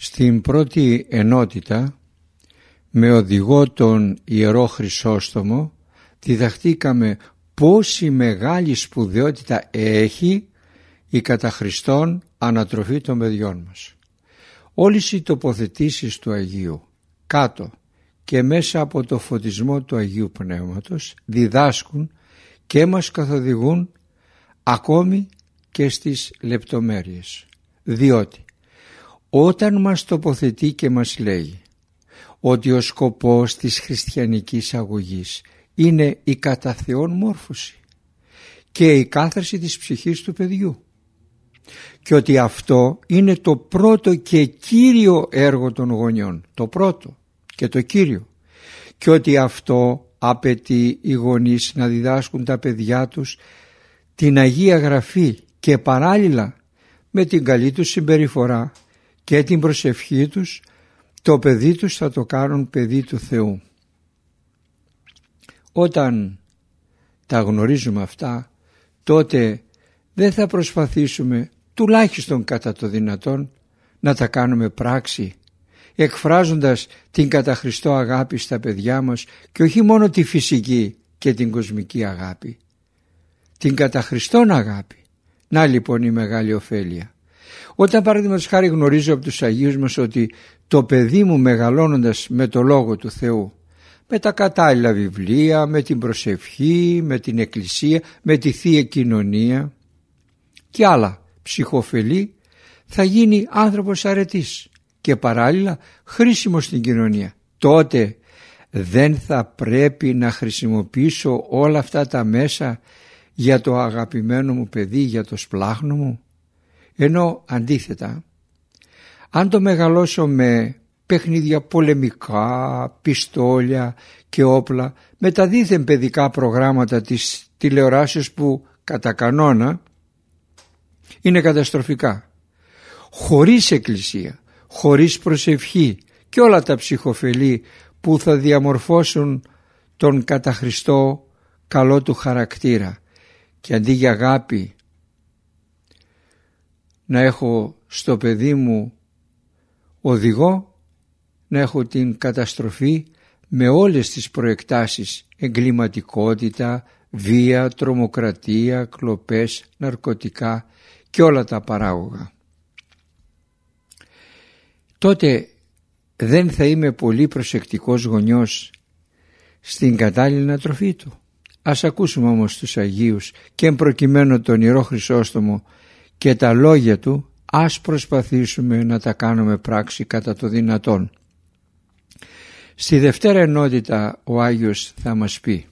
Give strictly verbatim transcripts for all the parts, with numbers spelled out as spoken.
Στην πρώτη ενότητα, με οδηγό τον Ιερό Χρυσόστομο, διδαχτήκαμε πόση μεγάλη σπουδαιότητα έχει η κατά Χριστόν ανατροφή των παιδιών μας. Όλες οι τοποθετήσεις του Αγίου κάτω και μέσα από το φωτισμό του Αγίου Πνεύματος διδάσκουν και μας καθοδηγούν ακόμη και στις λεπτομέρειες, διότι όταν μας τοποθετεί και μας λέει ότι ο σκοπός της χριστιανικής αγωγής είναι η κατά Θεόν μόρφωση και η κάθαρση της ψυχής του παιδιού και ότι αυτό είναι το πρώτο και κύριο έργο των γονιών, το πρώτο και το κύριο, και ότι αυτό απαιτεί οι γονείς να διδάσκουν τα παιδιά τους την Αγία Γραφή και παράλληλα με την καλή τους συμπεριφορά και την προσευχή τους το παιδί τους θα το κάνουν παιδί του Θεού. Όταν τα γνωρίζουμε αυτά, τότε δεν θα προσπαθήσουμε τουλάχιστον κατά το δυνατόν να τα κάνουμε πράξη, εκφράζοντας την κατά Χριστό αγάπη στα παιδιά μας και όχι μόνο τη φυσική και την κοσμική αγάπη, την κατά Χριστόν αγάπη. Να λοιπόν η μεγάλη ωφέλεια. Όταν παραδείγματος χάρη γνωρίζω από τους Αγίους μας ότι το παιδί μου μεγαλώνοντας με το Λόγο του Θεού, με τα κατάλληλα βιβλία, με την προσευχή, με την Εκκλησία, με τη Θεία Κοινωνία και άλλα ψυχοφελή, θα γίνει άνθρωπος αρετής και παράλληλα χρήσιμος στην κοινωνία. Τότε δεν θα πρέπει να χρησιμοποιήσω όλα αυτά τα μέσα για το αγαπημένο μου παιδί, για το σπλάχνο μου, ενώ αντίθετα αν το μεγαλώσω με παιχνίδια πολεμικά, πιστόλια και όπλα, με τα δίθεν παιδικά προγράμματα της τηλεοράσεως που κατά κανόνα είναι καταστροφικά, χωρίς εκκλησία, χωρίς προσευχή και όλα τα ψυχοφελή που θα διαμορφώσουν τον κατά Χριστό καλό του χαρακτήρα, και αντί για αγάπη να έχω στο παιδί μου οδηγό, να έχω την καταστροφή με όλες τις προεκτάσεις, εγκληματικότητα, βία, τρομοκρατία, κλοπές, ναρκωτικά και όλα τα παράγωγα. Τότε δεν θα είμαι πολύ προσεκτικός γονιός στην κατάλληλη ανατροφή του. Ας ακούσουμε όμως τους Αγίους και εμπροκειμένου τον Ιερό Χρυσόστομο και τα λόγια του, ας προσπαθήσουμε να τα κάνουμε πράξη κατά το δυνατόν. Στη Δευτέρα Ενότητα ο Άγιος θα μας πει: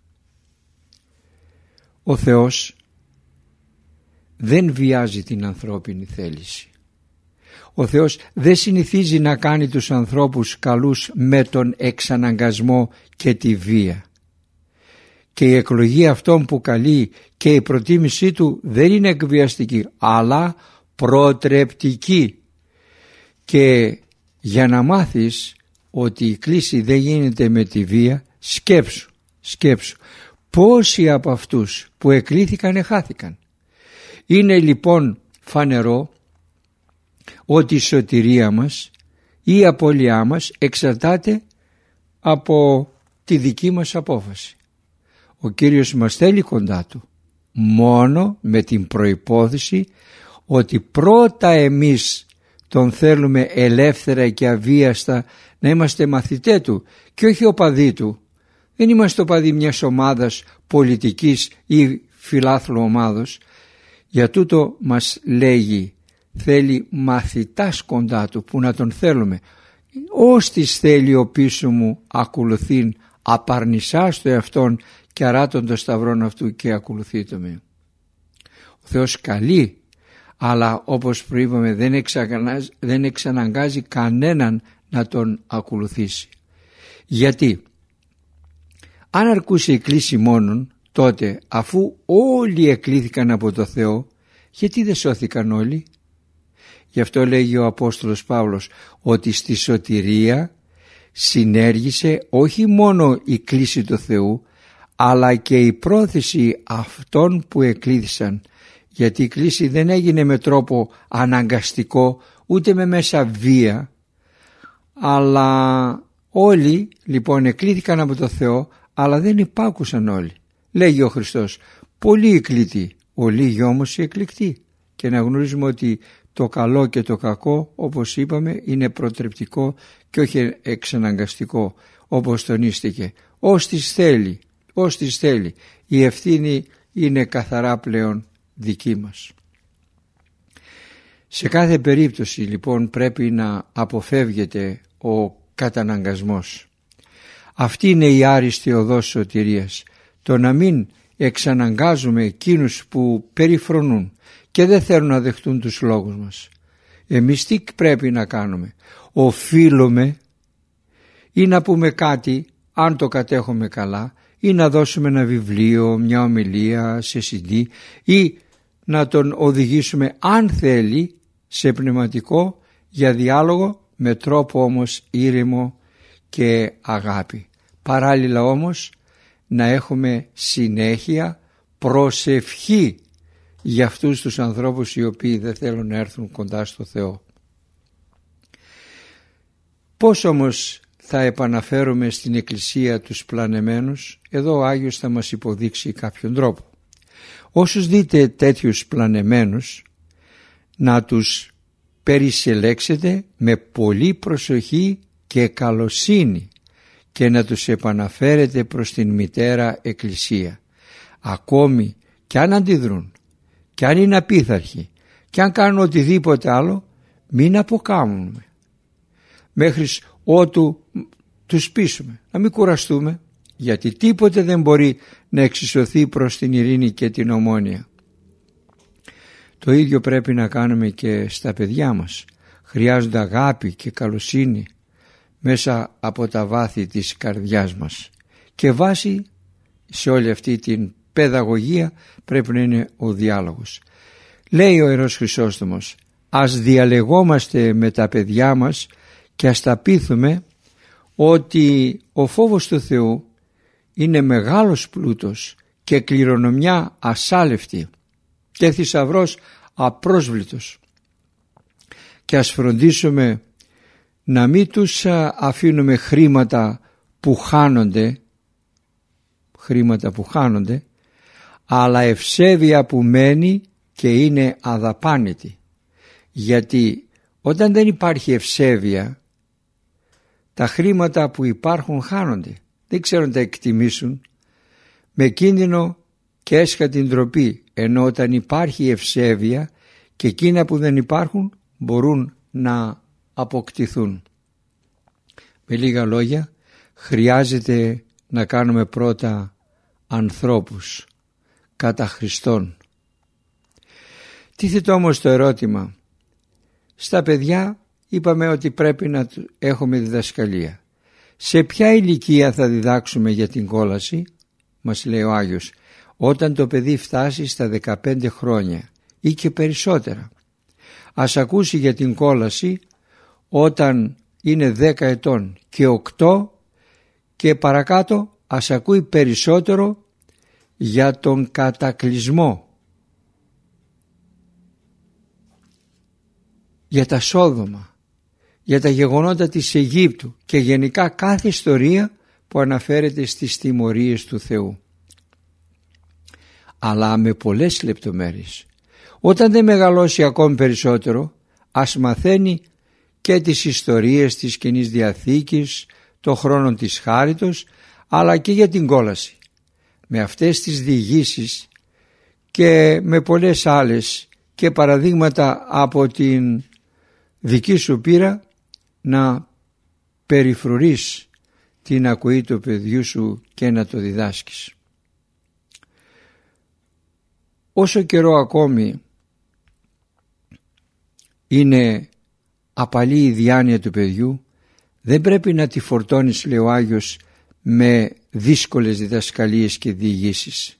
ο Θεός δεν βιάζει την ανθρώπινη θέληση. Ο Θεός δεν συνηθίζει να κάνει τους ανθρώπους καλούς με τον εξαναγκασμό και τη βία. Και η εκλογή αυτών που καλεί και η προτίμησή του δεν είναι εκβιαστική, αλλά προτρεπτική. Και για να μάθεις ότι η κλίση δεν γίνεται με τη βία, σκέψου, σκέψου πόσοι από αυτούς που εκλήθηκαν εχάθηκαν. Είναι λοιπόν φανερό ότι η σωτηρία μας ή η απώλειά μας εξαρτάται από τη δική μας απόφαση. Ο Κύριος μας θέλει κοντά Του μόνο με την προϋπόθεση ότι πρώτα εμείς Τον θέλουμε ελεύθερα και αβίαστα να είμαστε μαθητέ Του και όχι οπαδοί Του. Δεν είμαστε οπαδοί μιας ομάδας πολιτικής ή φιλάθλου ομάδος. Για τούτο μας λέγει θέλει μαθητάς κοντά Του που να Τον θέλουμε. Όστις θέλει ο πίσω μου ακολουθήν, απαρνησάς το εαυτόν και αράτων το σταυρόν αυτού και ακολουθείτο με. Ο Θεός καλεί, αλλά όπως προείπαμε δεν, εξαναγκάζει, δεν εξαναγκάζει κανέναν να Τον ακολουθήσει. Γιατί αν αρκούσε η κλίση μόνον, τότε αφού όλοι εκλήθηκαν από το Θεό, γιατί δεν σώθηκαν όλοι? Γι' αυτό λέγει ο Απόστολος Παύλος ότι στη σωτηρία συνέργησε όχι μόνο η κλίση του Θεού, αλλά και η πρόθεση αυτών που εκλήθησαν, γιατί η κλίση δεν έγινε με τρόπο αναγκαστικό ούτε με μέσα βία, αλλά όλοι λοιπόν εκλήθηκαν από το Θεό, αλλά δεν υπάκουσαν όλοι. Λέγει ο Χριστός, πολλοί εκλητοί, ο λίγοι όμως οι εκλεκτοί. Και να γνωρίζουμε ότι το καλό και το κακό, όπως είπαμε, είναι προτρεπτικό και όχι εξαναγκαστικό, όπως τονίστηκε. Ως της θέλει, ως της θέλει. Η ευθύνη είναι καθαρά πλέον δική μας. Σε κάθε περίπτωση λοιπόν πρέπει να αποφεύγεται ο καταναγκασμός. Αυτή είναι η άριστη οδός σωτηρίας, το να μην εξαναγκάζουμε εκείνους που περιφρονούν και δεν θέλουν να δεχτούν τους λόγους μας. Εμείς τι πρέπει να κάνουμε? Οφείλουμε ή να πούμε κάτι αν το κατέχουμε καλά, ή να δώσουμε ένα βιβλίο, μια ομιλία σε σι ντι, ή να τον οδηγήσουμε αν θέλει σε πνευματικό για διάλογο, με τρόπο όμως ήρεμο και αγάπη. Παράλληλα όμως να έχουμε συνέχεια προσευχή για αυτούς τους ανθρώπους οι οποίοι δεν θέλουν να έρθουν κοντά στο Θεό. Πώς όμως θα επαναφέρουμε στην Εκκλησία τους πλανεμένους? Εδώ ο Άγιος θα μας υποδείξει κάποιον τρόπο. Όσους δείτε τέτοιους πλανεμένους, να τους περισελέξετε με πολύ προσοχή και καλοσύνη και να τους επαναφέρετε προς την Μητέρα Εκκλησία. Ακόμη κι αν αντιδρούν, κι αν είναι απίθαρχοι, κι αν κάνουν οτιδήποτε άλλο, μην αποκάμουμε μέχρι ότου τους πείσουμε. Να μην κουραστούμε, γιατί τίποτε δεν μπορεί να εξισωθεί προς την ειρήνη και την ομόνοια. Το ίδιο πρέπει να κάνουμε και στα παιδιά μας. Χρειάζονται αγάπη και καλοσύνη μέσα από τα βάθη της καρδιάς μας. Και βάση σε όλη αυτή την παιδαγωγία πρέπει να είναι ο διάλογος. Λέει ο Ιερός Χρυσόστομος, ας διαλεγόμαστε με τα παιδιά μας και ας τα πείθουμε ότι ο φόβος του Θεού είναι μεγάλος πλούτος και κληρονομιά ασάλευτη και θησαυρός απρόσβλητος, και ας φροντίσουμε να μην τους αφήνουμε χρήματα που χάνονται, χρήματα που χάνονται, αλλά ευσέβεια που μένει και είναι αδαπάνητη. Γιατί όταν δεν υπάρχει ευσέβεια, τα χρήματα που υπάρχουν χάνονται, δεν ξέρουν να τα εκτιμήσουν, με κίνδυνο και έσχατη ντροπή, ενώ όταν υπάρχει ευσέβεια και εκείνα που δεν υπάρχουν μπορούν να αποκτηθούν. Με λίγα λόγια, χρειάζεται να κάνουμε πρώτα ανθρώπους κατά Χριστόν. Τίθεται όμως το ερώτημα, στα παιδιά είπαμε ότι πρέπει να έχουμε διδασκαλία. Σε ποια ηλικία θα διδάξουμε για την κόλαση? Μας λέει ο Άγιος, όταν το παιδί φτάσει στα δεκαπέντε χρόνια ή και περισσότερα. Ας ακούσει για την κόλαση όταν είναι δέκα ετών και οκτώ, και παρακάτω ας ακούει περισσότερο για τον κατακλυσμό, για τα Σόδομα, για τα γεγονότα της Αιγύπτου και γενικά κάθε ιστορία που αναφέρεται στις τιμωρίες του Θεού, αλλά με πολλές λεπτομέρειες. Όταν δεν μεγαλώσει ακόμη περισσότερο, ας μαθαίνει και τις ιστορίες της Καινής Διαθήκης, το χρόνο της χάριτος, αλλά και για την κόλαση. Με αυτές τις διηγήσεις και με πολλές άλλες και παραδείγματα από την δική σου πείρα, να περιφρουρείς την ακοή του παιδιού σου και να το διδάσκεις. Όσο καιρό ακόμη είναι απαλή η διάνοια του παιδιού, δεν πρέπει να τη φορτώνεις, λέει ο Άγιος, με δύσκολες διδασκαλίες και διηγήσεις,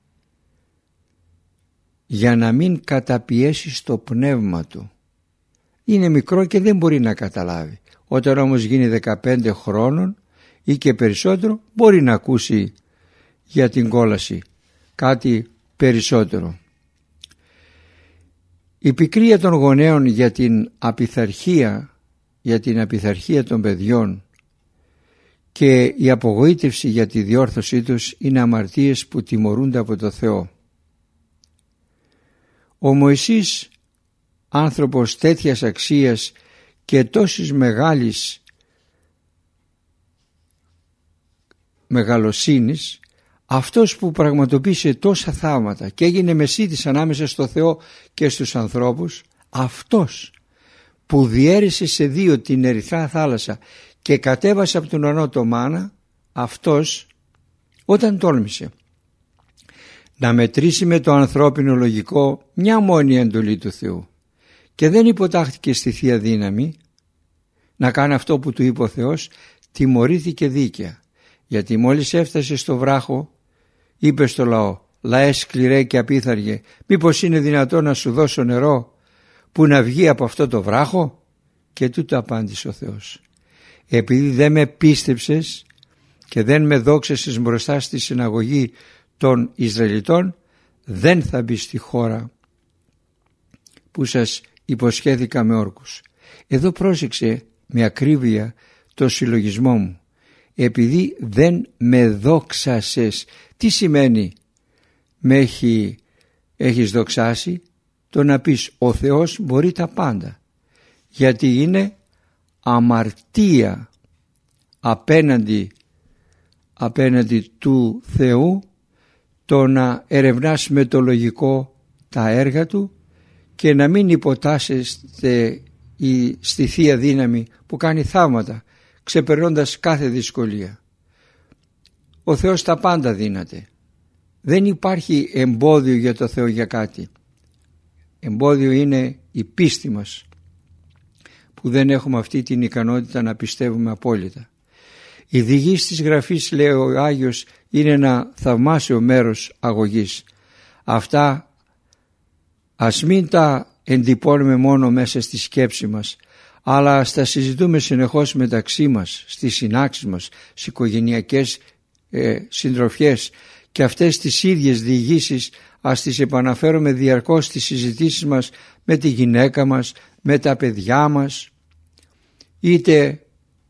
για να μην καταπιέσεις το πνεύμα του. Είναι μικρό και δεν μπορεί να καταλάβει. Όταν όμως γίνει δεκαπέντε χρόνων ή και περισσότερο, μπορεί να ακούσει για την κόλαση κάτι περισσότερο. Η πικρία των γονέων για την απειθαρχία, για την απειθαρχία των παιδιών και η απογοήτευση για τη διόρθωσή τους είναι αμαρτίες που τιμωρούνται από το Θεό. Ο Μωυσής, άνθρωπος τέτοιας αξίας και τόσης μεγάλης μεγαλοσύνης, αυτός που πραγματοποίησε τόσα θαύματα και έγινε μεσίτης ανάμεσα στο Θεό και στους ανθρώπους, αυτός που διέρυσε σε δύο την ερυθρά θάλασσα και κατέβασε από τον ουρανό το μάνα, αυτός όταν τόλμησε να μετρήσει με το ανθρώπινο λογικό μια μόνη εντολή του Θεού και δεν υποτάχθηκε στη Θεία Δύναμη να κάνει αυτό που του είπε ο Θεός, τιμωρήθηκε δίκαια, γιατί μόλις έφτασε στο βράχο είπε στο λαό: «Λαέ σκληρέ και απίθαργε, μήπως είναι δυνατό να σου δώσω νερό που να βγει από αυτό το βράχο?» Και τούτο απάντησε ο Θεός: «Επειδή δεν με πίστεψες και δεν με δόξασες μπροστά στη συναγωγή των Ισραηλιτών, δεν θα μπει στη χώρα που σας υποσχέθηκα με όρκους». Εδώ πρόσεξε με ακρίβεια το συλλογισμό μου. Επειδή δεν με δόξασες. Τι σημαίνει με έχει, έχεις δοξάσει? Το να πεις ο Θεός μπορεί τα πάντα, γιατί είναι αμαρτία απέναντι, απέναντι του Θεού το να ερευνάς με το λογικό τα έργα Του και να μην υποτάσσεστε στη Θεία Δύναμη που κάνει θαύματα ξεπερνώντας κάθε δυσκολία. Ο Θεός τα πάντα δύναται. Δεν υπάρχει εμπόδιο για το Θεό για κάτι. Εμπόδιο είναι η πίστη μας, που δεν έχουμε αυτή την ικανότητα να πιστεύουμε απόλυτα. Η διηγήση της Γραφής, λέει ο Άγιος, είναι ένα θαυμάσιο μέρος αγωγής. Αυτά ας μην τα εντυπώνουμε μόνο μέσα στη σκέψη μας, αλλά ας τα συζητούμε συνεχώς μεταξύ μας, στις συνάξεις μας, στις οικογενειακές ε, συντροφιές, και αυτές τις ίδιες διηγήσεις ας τις επαναφέρουμε διαρκώς στις συζητήσεις μας με τη γυναίκα μας, με τα παιδιά μας, είτε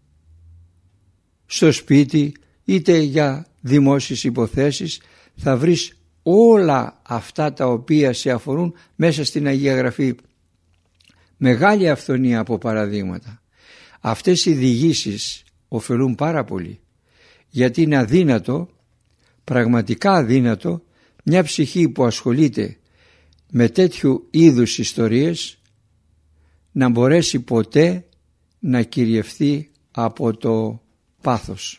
στο σπίτι είτε για δημόσιες υποθέσεις. Θα βρεις όλα αυτά τα οποία σε αφορούν μέσα στην Αγία Γραφή. Μεγάλη αυθονία από παραδείγματα. Αυτές οι διηγήσεις ωφελούν πάρα πολύ, γιατί είναι αδύνατο, πραγματικά αδύνατο, μια ψυχή που ασχολείται με τέτοιου είδους ιστορίες να μπορέσει ποτέ να κυριευθεί από το πάθος.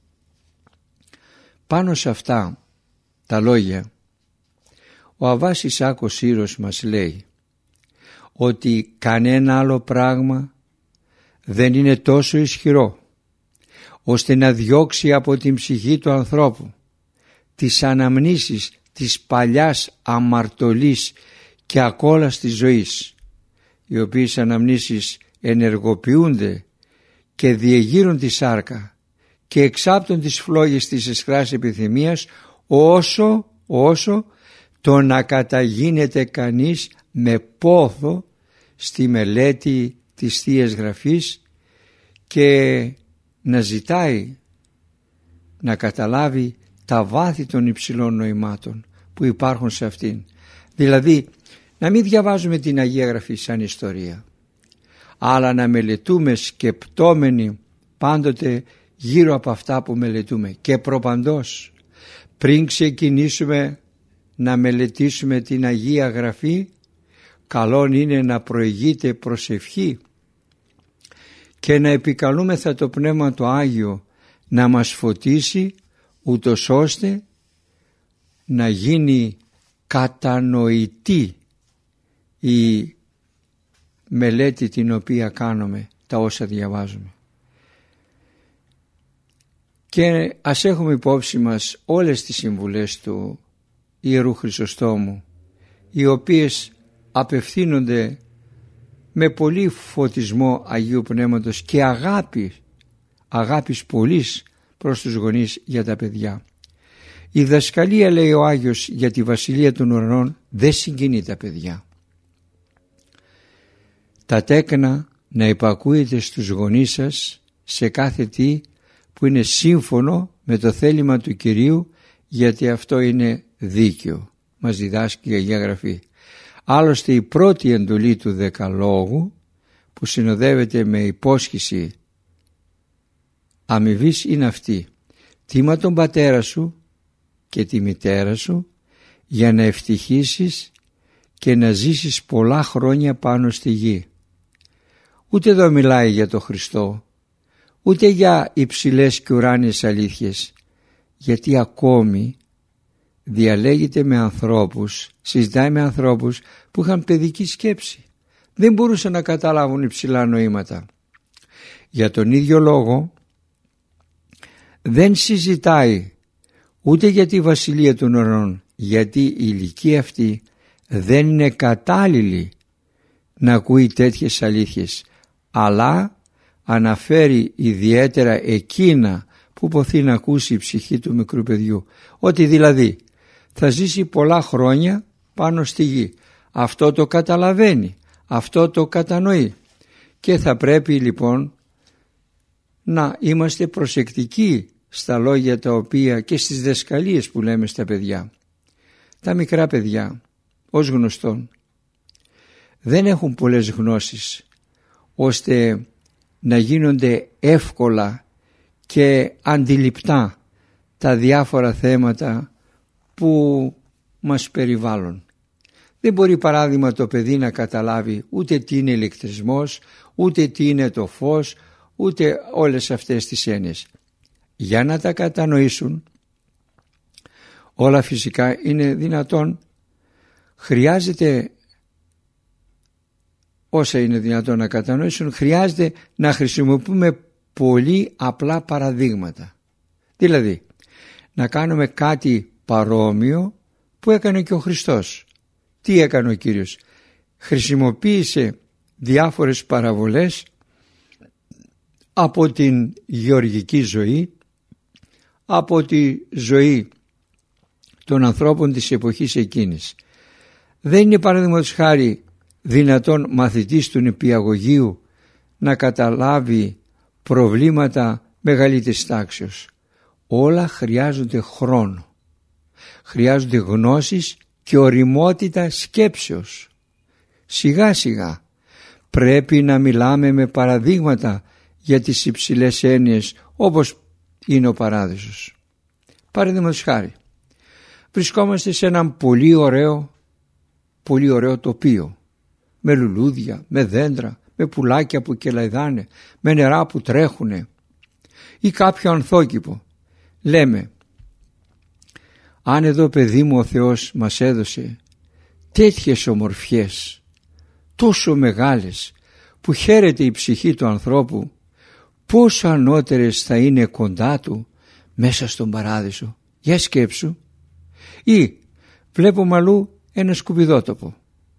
Πάνω σε αυτά τα λόγια ο Αββάς Ισάκος Σύρος μας λέει ότι κανένα άλλο πράγμα δεν είναι τόσο ισχυρό ώστε να διώξει από την ψυχή του ανθρώπου τις αναμνήσεις της παλιάς αμαρτωλής και ακόλαστης ζωής, οι οποίες αναμνήσεις ενεργοποιούνται και διεγείρουν τη σάρκα και εξάπτουν τις φλόγες της αισχράς επιθυμίας, όσο, όσο το να καταγίνεται κανείς με πόθο στη μελέτη της Θείας Γραφής και να ζητάει να καταλάβει τα βάθη των υψηλών νοημάτων που υπάρχουν σε αυτήν. Δηλαδή να μην διαβάζουμε την Αγία Γραφή σαν ιστορία, αλλά να μελετούμε σκεπτόμενοι πάντοτε γύρω από αυτά που μελετούμε, και προπαντός πριν ξεκινήσουμε να μελετήσουμε την Αγία Γραφή, καλόν είναι να προηγείται προσευχή και να επικαλούμεθα το Πνεύμα το Άγιο να μας φωτίσει, ούτως ώστε να γίνει κατανοητή η μελέτη την οποία κάνουμε, τα όσα διαβάζουμε. Και ας έχουμε υπόψη μας όλες τις συμβουλές του Ιερού Χρυσοστόμου, οι οποίες απευθύνονται με πολύ φωτισμό Αγίου Πνεύματος και αγάπη, αγάπης πολλής προς τους γονείς για τα παιδιά. Η δασκαλία, λέει ο Άγιος, για τη Βασιλεία των Ουρανών δεν συγκινεί τα παιδιά. τα τέκνα να υπακούετε στους γονείς σας σε κάθε τι που είναι σύμφωνο με το θέλημα του Κυρίου, γιατί αυτό είναι δίκαιο, μας διδάσκει η Αγία Γραφή. Άλλωστε η πρώτη εντολή του Δεκαλόγου, που συνοδεύεται με υπόσχεση αμοιβής, είναι αυτή: τίμα τον πατέρα σου και τη μητέρα σου για να ευτυχήσεις και να ζήσεις πολλά χρόνια πάνω στη γη. Ούτε εδώ μιλάει για το Χριστό, ούτε για υψηλές και ουράνιες αλήθειες, γιατί ακόμη διαλέγεται με ανθρώπους, συζητάει με ανθρώπους που είχαν παιδική σκέψη. Δεν μπορούσαν να καταλάβουν υψηλά νοήματα. Για τον ίδιο λόγο δεν συζητάει ούτε για τη βασιλεία των ουρανών, γιατί η ηλικία αυτή δεν είναι κατάλληλη να ακούει τέτοιες αλήθειες, αλλά αναφέρει ιδιαίτερα εκείνα που ποθεί να ακούσει η ψυχή του μικρού παιδιού, ότι δηλαδή θα ζήσει πολλά χρόνια πάνω στη γη. Αυτό το καταλαβαίνει, αυτό το κατανοεί, και θα πρέπει λοιπόν να είμαστε προσεκτικοί στα λόγια τα οποία και στις διδασκαλίες που λέμε στα παιδιά. Τα μικρά παιδιά, ως γνωστόν, δεν έχουν πολλές γνώσεις ώστε να γίνονται εύκολα και αντιληπτά τα διάφορα θέματα που μας περιβάλλουν. Δεν μπορεί παράδειγμα το παιδί να καταλάβει ούτε τι είναι ηλεκτρισμός, ούτε τι είναι το φως, ούτε όλες αυτές τις έννοιες. Για να τα κατανοήσουν όλα φυσικά είναι δυνατόν, χρειάζεται, όσα είναι δυνατόν να κατανοήσουν, χρειάζεται να χρησιμοποιούμε πολύ απλά παραδείγματα. Δηλαδή να κάνουμε κάτι παρόμοιο που έκανε και ο Χριστός. Τι έκανε ο Κύριος? Χρησιμοποίησε διάφορες παραβολές από την γεωργική ζωή, από τη ζωή των ανθρώπων της εποχής εκείνης. Δεν είναι παραδείγματος χάρη δυνατόν μαθητής του νηπιαγωγείου να καταλάβει προβλήματα μεγαλύτερης τάξεως. Όλα χρειάζονται χρόνο, χρειάζονται γνώσεις και ωριμότητα σκέψεως. Σιγά σιγά πρέπει να μιλάμε με παραδείγματα για τις υψηλές έννοιες, όπως είναι ο παράδεισος. Παραδείγματος χάρη, βρισκόμαστε σε έναν πολύ ωραίο, πολύ ωραίο τοπίο, με λουλούδια, με δέντρα, με πουλάκια που κελαϊδάνε, με νερά που τρέχουνε, ή κάποιο ανθόκηπο. Λέμε, αν εδώ παιδί μου ο Θεός μας έδωσε τέτοιες ομορφιές, τόσο μεγάλες, που χαίρεται η ψυχή του ανθρώπου, πόσο ανώτερες θα είναι κοντά του μέσα στον παράδεισο? Για σκέψου. Ή βλέπουμε αλλού ένα σκουπιδότοπο.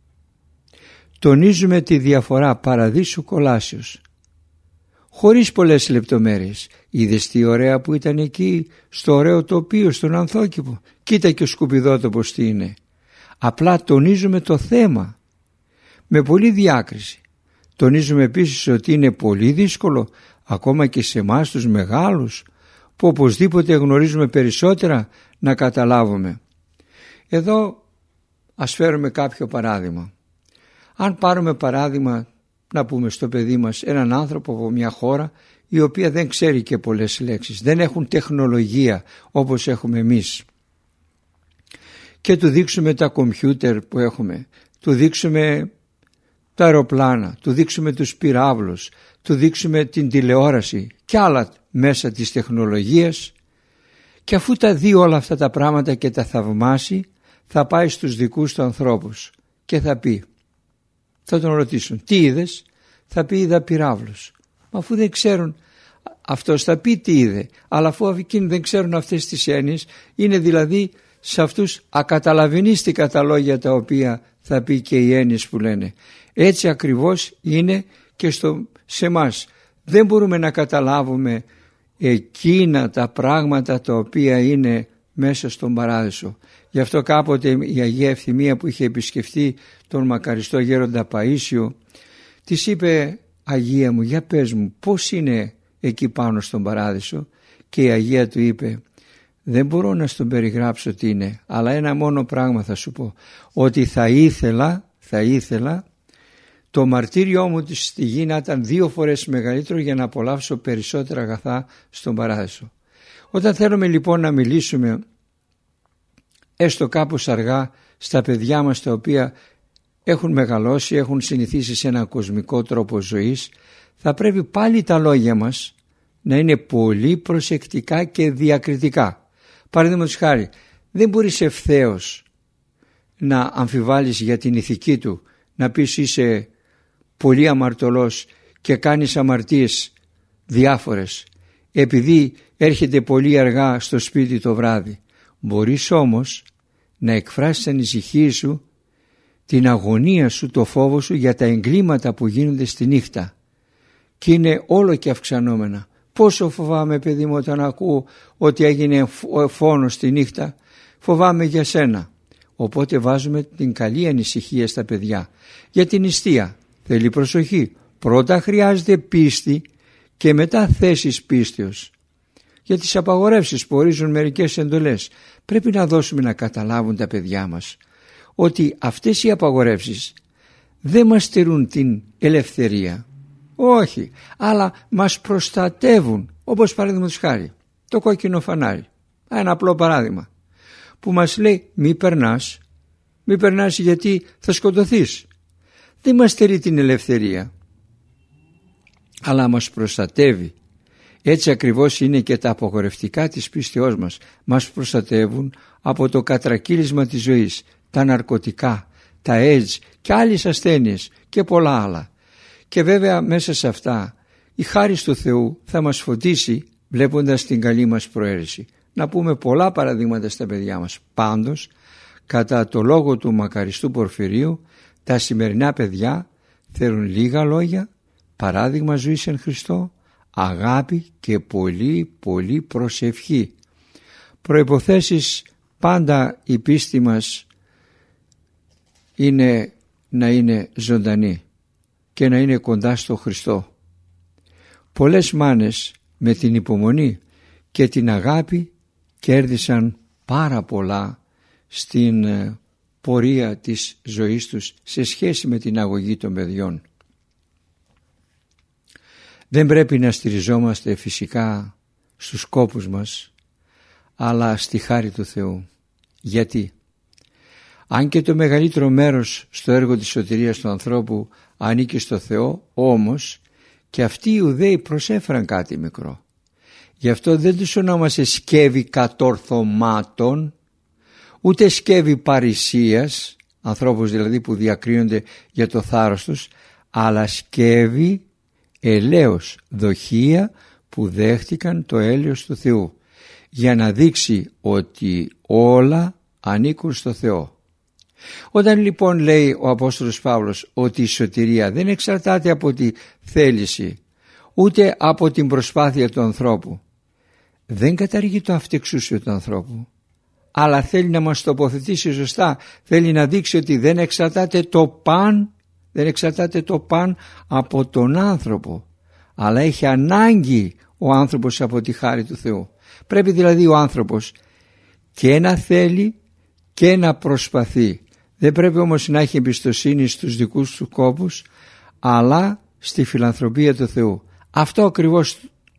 Τονίζουμε τη διαφορά παραδείσου κολάσεως, χωρίς πολλές λεπτομέρειες. Είδες τι ωραία που ήταν εκεί στο ωραίο τοπίο, στον ανθόκηπο? Κοίτα και ο σκουπιδότοπος τι είναι. Απλά τονίζουμε το θέμα με πολύ διάκριση. Τονίζουμε επίσης ότι είναι πολύ δύσκολο ακόμα και σε εμάς τους μεγάλους, που οπωσδήποτε γνωρίζουμε περισσότερα, να καταλάβουμε. Εδώ ας φέρουμε κάποιο παράδειγμα. Αν πάρουμε παράδειγμα, να πούμε στο παιδί μας, έναν άνθρωπο από μια χώρα η οποία δεν ξέρει και πολλές λέξεις, δεν έχουν τεχνολογία όπως έχουμε εμείς, και του δείξουμε τα κομπιούτερ που έχουμε, του δείξουμε τα αεροπλάνα, του δείξουμε τους πυράβλους, του δείξουμε την τηλεόραση και άλλα μέσα της τεχνολογίας, και αφού τα δει όλα αυτά τα πράγματα και τα θαυμάσει, θα πάει στους δικούς του ανθρώπους και θα πει, θα τον ρωτήσουν, τι είδες? Θα πει, είδα πυράβλους. Μα αφού δεν ξέρουν, αυτός θα πει τι είδε, αλλά αφού εκείνοι δεν ξέρουν αυτές τις έννοιες, είναι δηλαδή σε αυτούς ακαταλαβηνίστικα τα λόγια τα οποία θα πει και οι έννοιες που λένε. Έτσι ακριβώς είναι και στο, σε μας. Δεν μπορούμε να καταλάβουμε εκείνα τα πράγματα τα οποία είναι μέσα στον παράδεισο. Γι' αυτό κάποτε η Αγία Ευθυμία που είχε επισκεφτεί τον μακαριστό γέροντα Παΐσιο, Της είπε, Αγία μου, για πες μου πώς είναι εκεί πάνω στον παράδεισο, και η Αγία του είπε, δεν μπορώ να στον περιγράψω τι είναι, αλλά ένα μόνο πράγμα θα σου πω, ότι θα ήθελα, θα ήθελα το μαρτύριό μου στη γη να ήταν δύο φορές μεγαλύτερο για να απολαύσω περισσότερα αγαθά στον παράδεισο. Όταν θέλουμε λοιπόν να μιλήσουμε έστω κάπως αργά στα παιδιά μας τα οποία έχουν μεγαλώσει, έχουν συνηθίσει σε έναν κοσμικό τρόπο ζωής, θα πρέπει πάλι τα λόγια μας να είναι πολύ προσεκτικά και διακριτικά. Παραδείγματος χάρη, δεν μπορείς ευθέως να αμφιβάλλεις για την ηθική του, να πεις είσαι πολύ αμαρτωλός και κάνεις αμαρτίες διάφορες επειδή έρχεται πολύ αργά στο σπίτι το βράδυ. Μπορείς όμως να εκφράσεις την ανησυχία σου, την αγωνία σου, το φόβο σου για τα εγκλήματα που γίνονται στη νύχτα, και είναι όλο και αυξανόμενα. Πόσο φοβάμαι, παιδί μου, όταν ακούω ότι έγινε φόνος τη νύχτα, φοβάμαι για σένα. Οπότε βάζουμε την καλή ανησυχία στα παιδιά. Για την νηστεία θέλει προσοχή. Πρώτα χρειάζεται πίστη και μετά θέσεις πίστεως. Για τις απαγορεύσεις που ορίζουν μερικές εντολές πρέπει να δώσουμε να καταλάβουν τα παιδιά μας ότι αυτές οι απαγορεύσεις δεν μας στερούν την ελευθερία. Όχι, αλλά μας προστατεύουν, όπως παραδείγματος χάρη το κόκκινο φανάρι. Ένα απλό παράδειγμα που μας λέει μη περνάς, μη περνάς γιατί θα σκοτωθείς. Δεν μας στερεί την ελευθερία, αλλά μας προστατεύει. Έτσι ακριβώς είναι και τα απαγορευτικά της πίστεώς μας. Μας προστατεύουν από το κατρακύλισμα της ζωής, τα ναρκωτικά, τα AIDS και άλλες ασθένειες και πολλά άλλα. Και βέβαια μέσα σε αυτά η χάρις του Θεού θα μας φωτίσει βλέποντας την καλή μας προαίρεση. Να πούμε πολλά παραδείγματα στα παιδιά μας. Πάντως, κατά το λόγο του μακαριστού Πορφυρίου, τα σημερινά παιδιά θέλουν λίγα λόγια, παράδειγμα ζωής εν Χριστώ, αγάπη και πολύ πολύ προσευχή. Προϋποθέσεις πάντα η πίστη μας είναι να είναι ζωντανή και να είναι κοντά στο Χριστό. Πολλές μάνες με την υπομονή και την αγάπη κέρδισαν πάρα πολλά στην πορεία της ζωής τους σε σχέση με την αγωγή των παιδιών. Δεν πρέπει να στηριζόμαστε φυσικά στους κόπους μας, αλλά στη χάρη του Θεού. Γιατί? Αν και το μεγαλύτερο μέρος στο έργο της σωτηρίας του ανθρώπου ανήκει στο Θεό, όμως και αυτοί οι Ιουδαίοι προσέφεραν κάτι μικρό. Γι' αυτό δεν τους ονόμασε σκεύη κατορθωμάτων, ούτε σκεύη παρησίας, ανθρώπους δηλαδή που διακρίνονται για το θάρρος τους, αλλά σκεύη ελέος, δοχεία που δέχτηκαν το έλεος του Θεού, για να δείξει ότι όλα ανήκουν στο Θεό. Όταν λοιπόν λέει ο Απόστολος Παύλος ότι η σωτηρία δεν εξαρτάται από τη θέληση ούτε από την προσπάθεια του ανθρώπου, δεν καταργεί το αυτεξούσιο του ανθρώπου, αλλά θέλει να μας τοποθετήσει σωστά, θέλει να δείξει ότι δεν εξαρτάται το παν, δεν εξαρτάται το παν από τον άνθρωπο, αλλά έχει ανάγκη ο άνθρωπος από τη χάρη του Θεού. Πρέπει δηλαδή ο άνθρωπος και να θέλει και να προσπαθεί. Δεν πρέπει όμως να έχει εμπιστοσύνη στους δικούς του κόπους, αλλά στη φιλανθρωπία του Θεού. Αυτό ακριβώς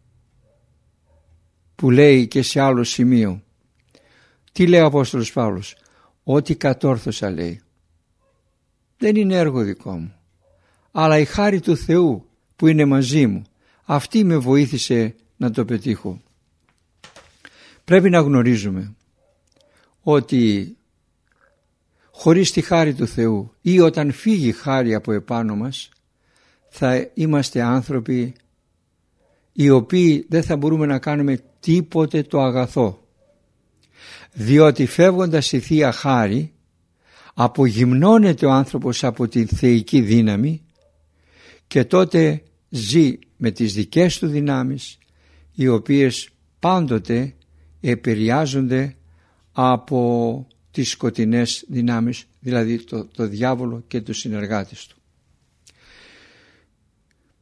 που λέει και σε άλλο σημείο. Τι λέει ο Απόστολος Παύλος? Ότι κατόρθωσα, λέει. Δεν είναι έργο δικό μου, αλλά η χάρη του Θεού που είναι μαζί μου, αυτή με βοήθησε να το πετύχω. Πρέπει να γνωρίζουμε ότι χωρίς τη χάρη του Θεού ή όταν φύγει η χάρη από επάνω μας, θα είμαστε άνθρωποι οι οποίοι δεν θα μπορούμε να κάνουμε τίποτε το αγαθό, διότι φεύγοντας η Θεία Χάρη απογυμνώνεται ο άνθρωπος από την θεϊκή δύναμη και τότε ζει με τις δικές του δυνάμεις, οι οποίες πάντοτε επηρεάζονται από τις σκοτεινές δυνάμεις, δηλαδή το, το διάβολο και τους συνεργάτες του.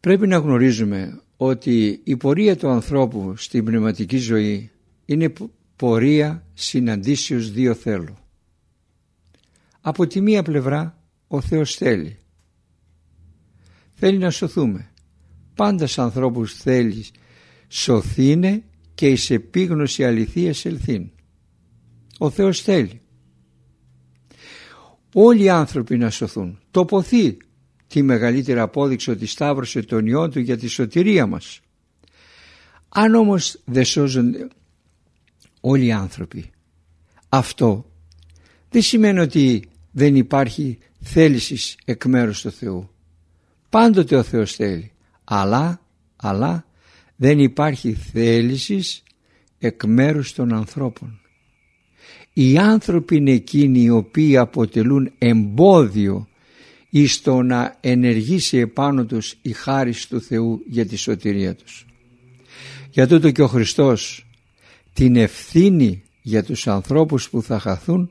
Πρέπει να γνωρίζουμε ότι η πορεία του ανθρώπου στην πνευματική ζωή είναι πορεία συναντήσεως δύο θέλω. Από τη μία πλευρά ο Θεός θέλει. Θέλει να σωθούμε. Πάντα σ' ανθρώπους θέλει σωθήνε και εις επίγνωση αληθείας ελθύν. Ο Θεός θέλει όλοι οι άνθρωποι να σωθούν. Τοποθεί τη μεγαλύτερη απόδειξη ότι σταύρωσε τον Υιόν Του για τη σωτηρία μας. Αν όμως δεν σώζονται όλοι οι άνθρωποι, αυτό δεν σημαίνει ότι δεν υπάρχει θέληση εκ μέρους του Θεού. Πάντοτε ο Θεός θέλει, αλλά, αλλά δεν υπάρχει θέληση εκ μέρους των ανθρώπων. Οι άνθρωποι είναι εκείνοι οι οποίοι αποτελούν εμπόδιο εις το να ενεργήσει επάνω τους η χάρις του Θεού για τη σωτηρία τους. Για τούτο και ο Χριστός την ευθύνη για τους ανθρώπους που θα χαθούν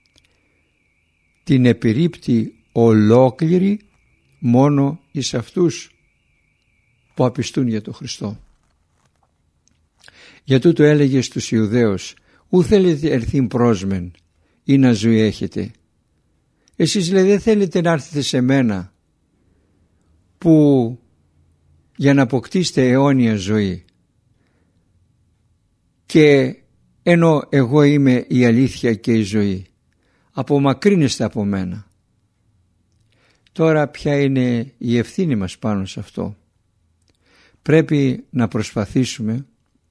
την επιρρίπτει ολόκληρη μόνο εις αυτούς που απιστούν για τον Χριστό. Για τούτο έλεγε στους Ιουδαίους, ου θέλετε ερθήν πρόσμεν ή να ζωή έχετε. Εσείς λέει δεν θέλετε να έρθετε σε μένα που για να αποκτήσετε αιώνια ζωή, και ενώ εγώ είμαι η αλήθεια και η ζωή, απομακρύνεστε από μένα. Τώρα ποια είναι η ευθύνη μας πάνω σε αυτό? Πρέπει να προσπαθήσουμε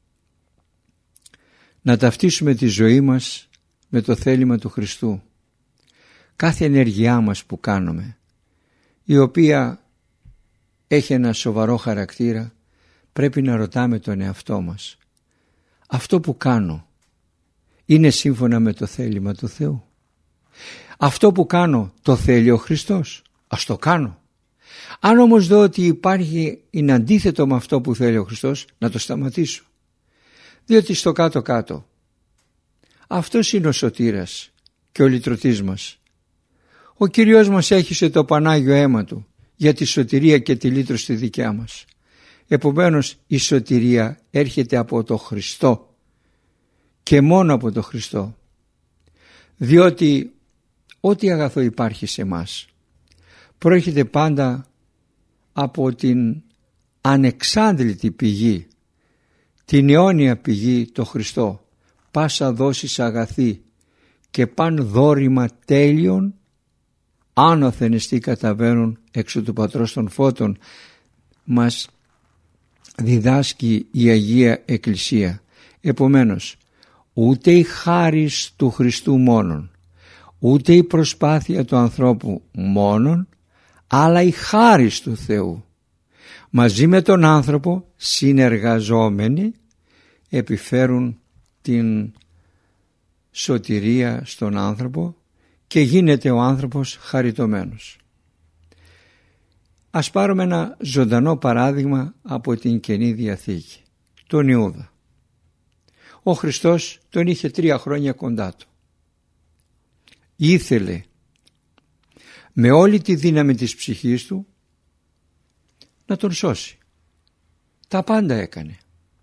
να ταυτίσουμε τη ζωή μας με το θέλημα του Χριστού. Κάθε ενέργειά μας που κάνουμε, η οποία έχει ένα σοβαρό χαρακτήρα, πρέπει να ρωτάμε τον εαυτό μας, αυτό που κάνω είναι σύμφωνα με το θέλημα του Θεού? Αυτό που κάνω το θέλει ο Χριστός? Ας το κάνω. Αν όμως δω ότι υπάρχει, είναι αντίθετο με αυτό που θέλει ο Χριστός, να το σταματήσω. Διότι στο κάτω-κάτω αυτός είναι ο σωτήρας και ο λυτρωτής μας. Ο Κύριος μας έχισε το Πανάγιο αίμα Του για τη σωτηρία και τη λύτρωση τη δικιά μας. Επομένως η σωτηρία έρχεται από το Χριστό και μόνο από το Χριστό. Διότι ό,τι αγαθό υπάρχει σε μας προέρχεται πάντα από την ανεξάντλητη πηγή, την αιώνια πηγή, το Χριστό. Πάσα δόσεις αγαθή και παν δόρημα τέλειων άνωθεν εστί καταβαίνουν έξω του Πατρός των Φώτων, μας διδάσκει η Αγία Εκκλησία. Επομένως ούτε η χάρις του Χριστού μόνον, ούτε η προσπάθεια του ανθρώπου μόνον, αλλά η χάρις του Θεού μαζί με τον άνθρωπο συνεργαζόμενοι επιφέρουν την σωτηρία στον άνθρωπο και γίνεται ο άνθρωπος χαριτωμένος. Ας πάρουμε ένα ζωντανό παράδειγμα από την Καινή Διαθήκη, τον Ιούδα. Ο Χριστός τον είχε τρία χρόνια κοντά του. Ήθελε με όλη τη δύναμη της ψυχής του να τον σώσει. Τα πάντα έκανε.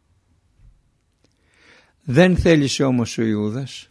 Δεν θέλησε όμως ο Ιούδας,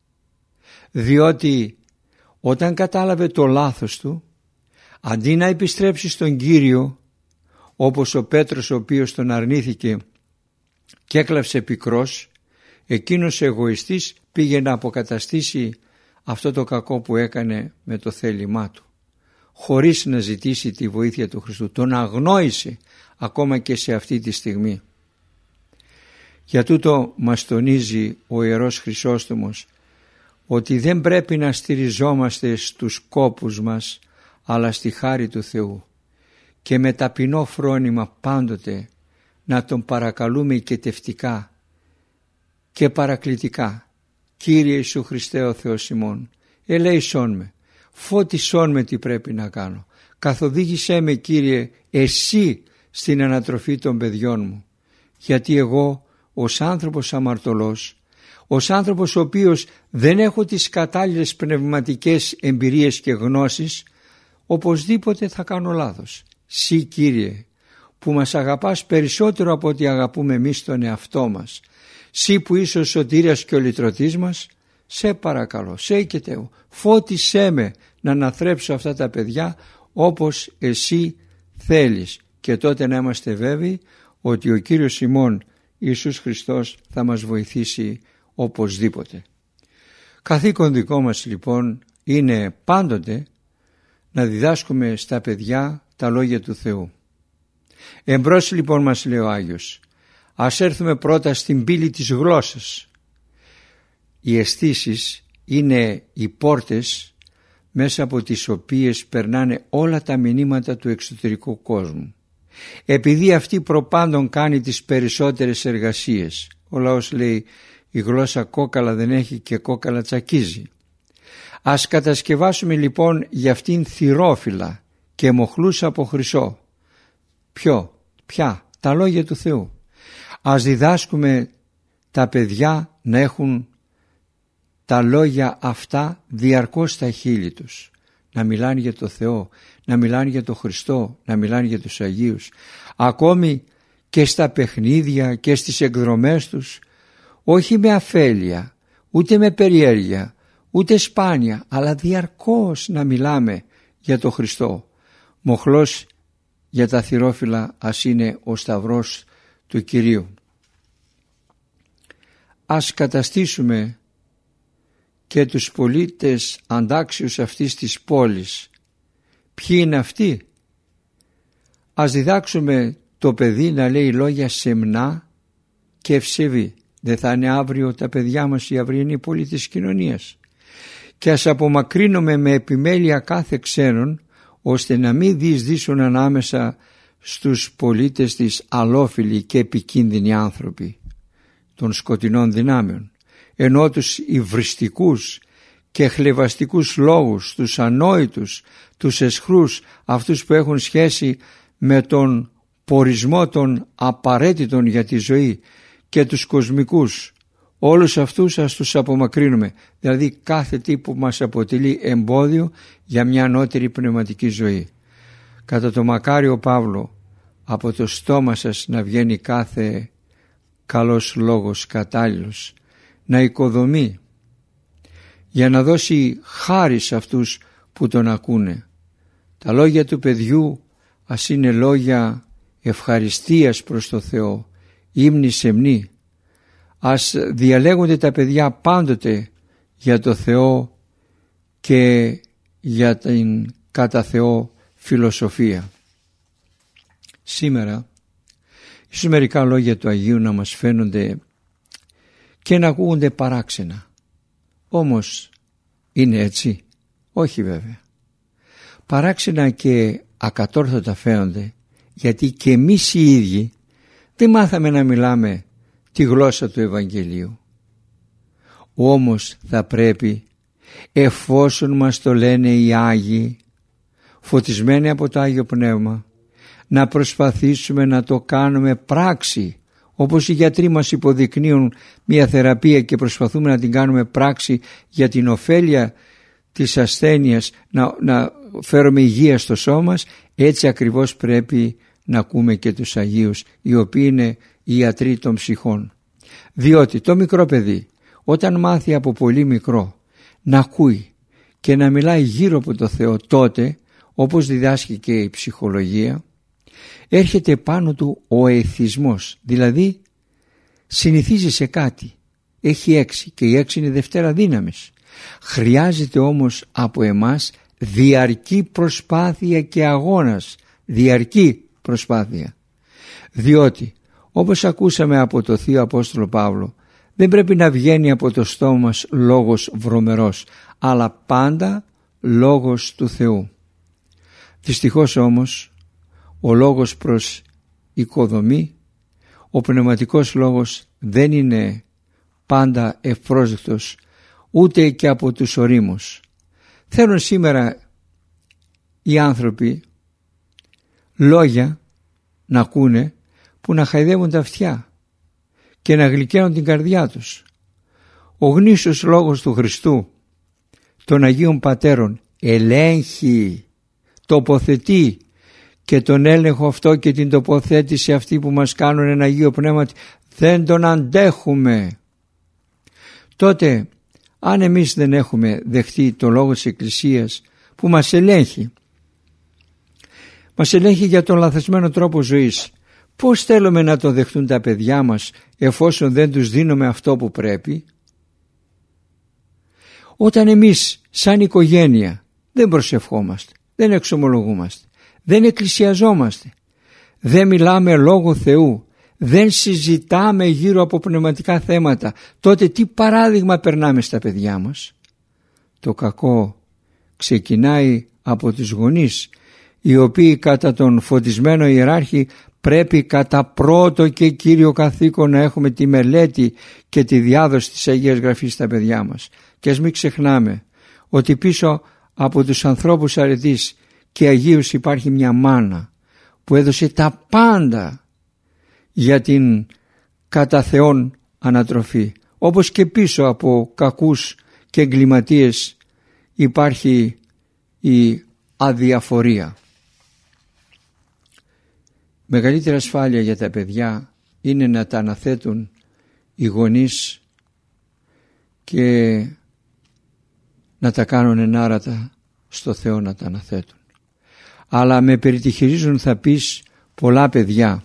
διότι όταν κατάλαβε το λάθος του, αντί να επιστρέψει στον Κύριο, όπως ο Πέτρος ο οποίος τον αρνήθηκε και έκλαψε πικρός, εκείνος εγωιστής πήγε να αποκαταστήσει αυτό το κακό που έκανε με το θέλημά του, χωρίς να ζητήσει τη βοήθεια του Χριστού. Τον αγνόησε ακόμα και σε αυτή τη στιγμή. Για τούτο μας τονίζει ο Ιερός Χρυσόστομος ότι δεν πρέπει να στηριζόμαστε στους κόπους μας, αλλά στη χάρη του Θεού, και με ταπεινό φρόνημα πάντοτε να τον παρακαλούμε οικετευτικά και παρακλητικά. Κύριε Ιησού Χριστέ ο Θεός ημών, ελέησόν με, φώτισόν με τι πρέπει να κάνω. Καθοδήγησέ με, Κύριε, εσύ στην ανατροφή των παιδιών μου, γιατί εγώ ως άνθρωπος αμαρτωλός, ως άνθρωπος ο οποίος δεν έχω τις κατάλληλες πνευματικές εμπειρίες και γνώσεις, οπωσδήποτε θα κάνω λάθος. Συ, Κύριε, που μας αγαπάς περισσότερο από ό,τι αγαπούμε εμείς τον εαυτό μας. Συ που είσαι ο σωτήρας και ο λυτρωτής μας, σε παρακαλώ, σε και Θεού, φώτισέ με να αναθρέψω αυτά τα παιδιά όπως εσύ θέλεις, και τότε να είμαστε βέβαιοι ότι ο Κύριος ημών Ιησούς Χριστός θα μας βοηθήσει οπωσδήποτε. Καθήκον δικό μας λοιπόν είναι πάντοτε να διδάσκουμε στα παιδιά τα λόγια του Θεού. Εμπρός λοιπόν, μας λέει ο Άγιος, ας έρθουμε πρώτα στην πύλη της γλώσσας. Οι αισθήσεις είναι οι πόρτες μέσα από τις οποίες περνάνε όλα τα μηνύματα του εξωτερικού κόσμου. Επειδή αυτή προπάντων κάνει τις περισσότερες εργασίες, ο λαός λέει η γλώσσα κόκαλα δεν έχει και κόκαλα τσακίζει. Ας κατασκευάσουμε λοιπόν για αυτήν θυρόφυλλα και μοχλούς από χρυσό. Ποιο, ποια, τα λόγια του Θεού. Ας διδάσκουμε τα παιδιά να έχουν τα λόγια αυτά διαρκώς στα χείλη τους. Να μιλάνε για το Θεό, να μιλάνε για το Χριστό, να μιλάνε για τους Αγίους. Ακόμη και στα παιχνίδια και στις εκδρομές τους, όχι με αφέλεια, ούτε με περιέργεια, ούτε σπάνια, αλλά διαρκώς να μιλάμε για το Χριστό. Μοχλός για τα θυρόφυλλα ας είναι ο σταυρός του Κυρίου. Ας καταστήσουμε και τους πολίτες αντάξιους αυτής της πόλης. Ποιοι είναι αυτοί? Ας διδάξουμε το παιδί να λέει λόγια σεμνά και ευσεβή. Δεν θα είναι αύριο τα παιδιά μας οι αυριανοί πολίτες της κοινωνίας. Και ας απομακρύνουμε με επιμέλεια κάθε ξένον, ώστε να μην διεισδύσουν ανάμεσα στους πολίτες της αλόφιλοι και επικίνδυνοι άνθρωποι των σκοτεινών δυνάμεων, ενώ τους υβριστικούς και χλευαστικούς λόγους, τους ανόητους, τους εσχρούς, αυτούς που έχουν σχέση με τον πορισμό των απαραίτητων για τη ζωή και τους κοσμικούς, όλους αυτούς ας τους απομακρύνουμε, δηλαδή κάθε τι που μας αποτελεί εμπόδιο για μια ανώτερη πνευματική ζωή. Κατά το μακάριο Παύλο, από το στόμα σας να βγαίνει κάθε καλός λόγος κατάλληλος, να οικοδομεί, για να δώσει χάρη σε αυτούς που τον ακούνε. Τα λόγια του παιδιού ας είναι λόγια ευχαριστίας προς το Θεό, ύμνη σεμνή. Ας διαλέγονται τα παιδιά πάντοτε για το Θεό και για την κατά Θεό φιλοσοφία. Σήμερα ίσως μερικά λόγια του Αγίου να μας φαίνονται και να ακούγονται παράξενα. Όμως είναι έτσι? Όχι βέβαια. Παράξενα και ακατόρθωτα φαίνονται, γιατί και εμείς οι ίδιοι δεν μάθαμε να μιλάμε τη γλώσσα του Ευαγγελίου. Όμως θα πρέπει, εφόσον μας το λένε οι Άγιοι, φωτισμένοι από το Άγιο Πνεύμα, να προσπαθήσουμε να το κάνουμε πράξη, όπως οι γιατροί μας υποδεικνύουν μια θεραπεία και προσπαθούμε να την κάνουμε πράξη για την ωφέλεια της ασθένειας, να, να φέρουμε υγεία στο σώμα μας. Έτσι ακριβώς πρέπει να ακούμε και τους Αγίους, οι οποίοι είναι οι ιατροί των ψυχών. Διότι το μικρό παιδί όταν μάθει από πολύ μικρό να ακούει και να μιλάει γύρω από το Θεό, τότε, όπως διδάσκει και η ψυχολογία, έρχεται πάνω του ο εθισμός, δηλαδή συνηθίζει σε κάτι, έχει έξι και η έξι είναι Δευτέρα δύναμης. Χρειάζεται όμως από εμάς διαρκή προσπάθεια και αγώνας, διαρκή προσπάθεια, διότι όπως ακούσαμε από το Θείο Απόστολο Παύλο, δεν πρέπει να βγαίνει από το στόμα μας λόγος βρωμερός, αλλά πάντα λόγος του Θεού. Δυστυχώς όμως ο λόγος προς οικοδομή, ο πνευματικός λόγος δεν είναι πάντα ευπρόσδεκτος ούτε και από τους ορίμους. Θέλουν σήμερα οι άνθρωποι λόγια να ακούνε που να χαϊδεύουν τα αυτιά και να γλυκαίνουν την καρδιά τους. Ο γνήσιος λόγος του Χριστού των Αγίων Πατέρων ελέγχει, τοποθετεί και τον έλεγχο αυτό και την τοποθέτηση αυτή που μας κάνουν ένα Αγίο Πνεύμα δεν τον αντέχουμε. Τότε αν εμείς δεν έχουμε δεχτεί το λόγο της Εκκλησίας που μας ελέγχει, μας ελέγχει για τον λαθασμένο τρόπο ζωής, πώς θέλουμε να το δεχτούν τα παιδιά μας εφόσον δεν τους δίνουμε αυτό που πρέπει? Όταν εμείς σαν οικογένεια δεν προσευχόμαστε, δεν εξομολογούμαστε, δεν εκκλησιαζόμαστε, δεν μιλάμε λόγω Θεού, δεν συζητάμε γύρω από πνευματικά θέματα, τότε τι παράδειγμα περνάμε στα παιδιά μας? Το κακό ξεκινάει από τους γονείς, οι οποίοι κατά τον φωτισμένο ιεράρχη πρέπει κατά πρώτο και κύριο καθήκον να έχουμε τη μελέτη και τη διάδοση της Αγίας Γραφής στα παιδιά μας. Και ας μην ξεχνάμε ότι πίσω από τους ανθρώπους αρετής και αγίους υπάρχει μια μάνα που έδωσε τα πάντα για την κατά Θεόν ανατροφή. Όπως και πίσω από κακούς και εγκληματίες υπάρχει η αδιαφορία. Μεγαλύτερη ασφάλεια για τα παιδιά είναι να τα αναθέτουν οι γονείς και να τα κάνουν ενάρατα στο Θεό να τα αναθέτουν. Αλλά με περιτυχηρίζουν, θα πεις, πολλά παιδιά.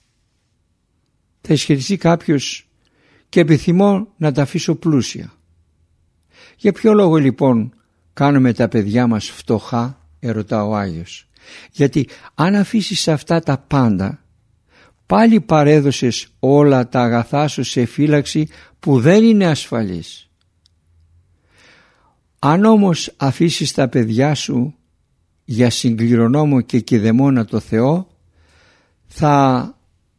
Θα ισχυριστεί κάποιος και επιθυμώ να τα αφήσω πλούσια. Για ποιο λόγο λοιπόν κάνουμε τα παιδιά μας φτωχά, ερωτά ο Άγιος? Γιατί αν αφήσεις αυτά τα πάντα, πάλι παρέδωσες όλα τα αγαθά σου σε φύλαξη που δεν είναι ασφαλής. Αν όμως αφήσεις τα παιδιά σου για συγκληρονόμο και κηδεμόνα το Θεό, θα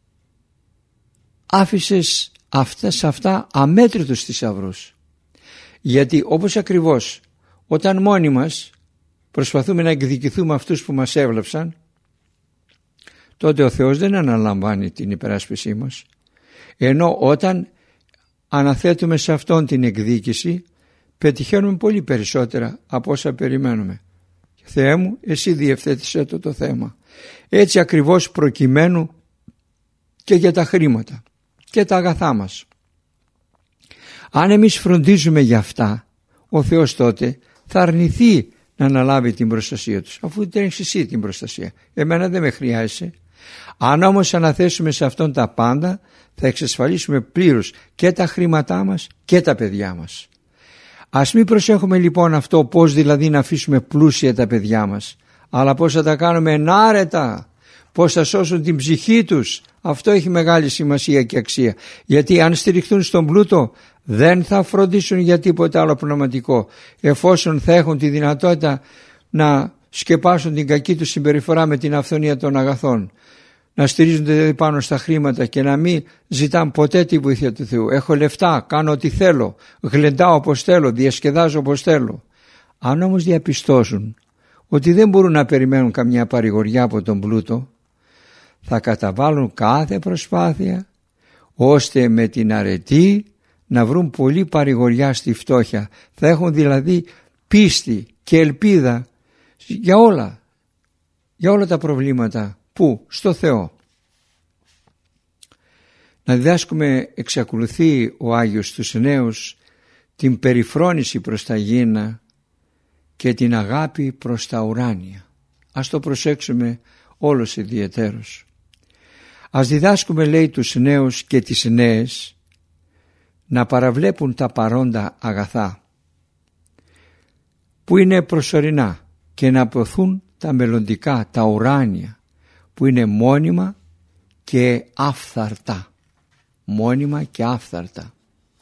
άφησες αυτά σε αυτά αμέτρητους θησαυρούς. Γιατί όπως ακριβώς όταν μόνοι μας προσπαθούμε να εκδικηθούμε αυτούς που μας έβλεψαν, τότε ο Θεός δεν αναλαμβάνει την υπεράσπισή μας. Ενώ όταν αναθέτουμε σε Αυτόν την εκδίκηση, πετυχαίνουμε πολύ περισσότερα από όσα περιμένουμε. Θεέ μου, εσύ διευθέτησέ το το θέμα. Έτσι ακριβώς προκειμένου και για τα χρήματα και τα αγαθά μας. Αν εμείς φροντίζουμε για αυτά, ο Θεός τότε θα αρνηθεί να αναλάβει την προστασία τους, αφού τρέχεις εσύ την προστασία. Εμένα δεν με χρειάζεσαι. Αν όμως αναθέσουμε σε Αυτόν τα πάντα, θα εξασφαλίσουμε πλήρως και τα χρήματά μας και τα παιδιά μας. Ας μην προσέχουμε λοιπόν αυτό, πώς δηλαδή να αφήσουμε πλούσια τα παιδιά μας, αλλά πώς θα τα κάνουμε ενάρετα, πώς θα σώσουν την ψυχή τους. Αυτό έχει μεγάλη σημασία και αξία, γιατί αν στηριχθούν στον πλούτο δεν θα φροντίσουν για τίποτα άλλο πνευματικό, εφόσον θα έχουν τη δυνατότητα να σκεπάσουν την κακή τους συμπεριφορά με την αυθονία των αγαθών, να στηρίζονται δηλαδή πάνω στα χρήματα και να μην ζητάνε ποτέ τη βοήθεια του Θεού. Έχω λεφτά, κάνω ό,τι θέλω, γλεντάω όπως θέλω, διασκεδάζω όπως θέλω. Αν όμως διαπιστώσουν ότι δεν μπορούν να περιμένουν καμιά παρηγοριά από τον πλούτο, θα καταβάλουν κάθε προσπάθεια ώστε με την αρετή να βρουν πολύ παρηγοριά στη φτώχεια. Θα έχουν δηλαδή πίστη και ελπίδα για όλα, για όλα τα προβλήματα. Πού? Στο Θεό. Να διδάσκουμε, εξακολουθεί ο Άγιος στους νέους, την περιφρόνηση προς τα γήνα και την αγάπη προς τα ουράνια. Ας το προσέξουμε όλος ιδιαιτέρως. Ας διδάσκουμε, λέει, τους νέους και τις νέες να παραβλέπουν τα παρόντα αγαθά που είναι προσωρινά και να αποθούν τα μελλοντικά, τα ουράνια, που είναι μόνιμα και άφθαρτα. Μόνιμα και άφθαρτα.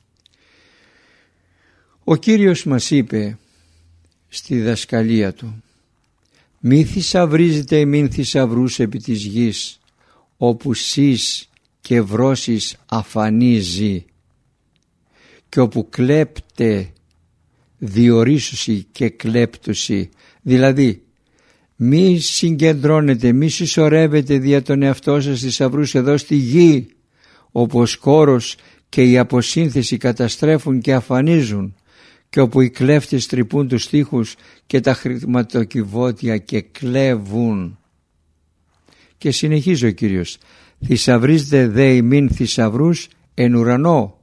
Ο Κύριος μας είπε στη διδασκαλία Του: «Μη θησαυρίζετε μην θησαυρούς επί της γης, όπου σεις και βρώσεις αφανίζει, και όπου κλέπτε διορίσουσι και κλέπτουσι». Δηλαδή μη συγκεντρώνετε, μη συσσωρεύετε δια τον εαυτό σας θησαυρούς εδώ στη γη, όπου ο σκόρος και η αποσύνθεση καταστρέφουν και αφανίζουν, και όπου οι κλέφτες τρυπούν τους τοίχους και τα χρηματοκιβώτια και κλέβουν. Και συνεχίζει ο Κύριος, θησαυρίζετε δε ημίν θησαυρούς εν ουρανό,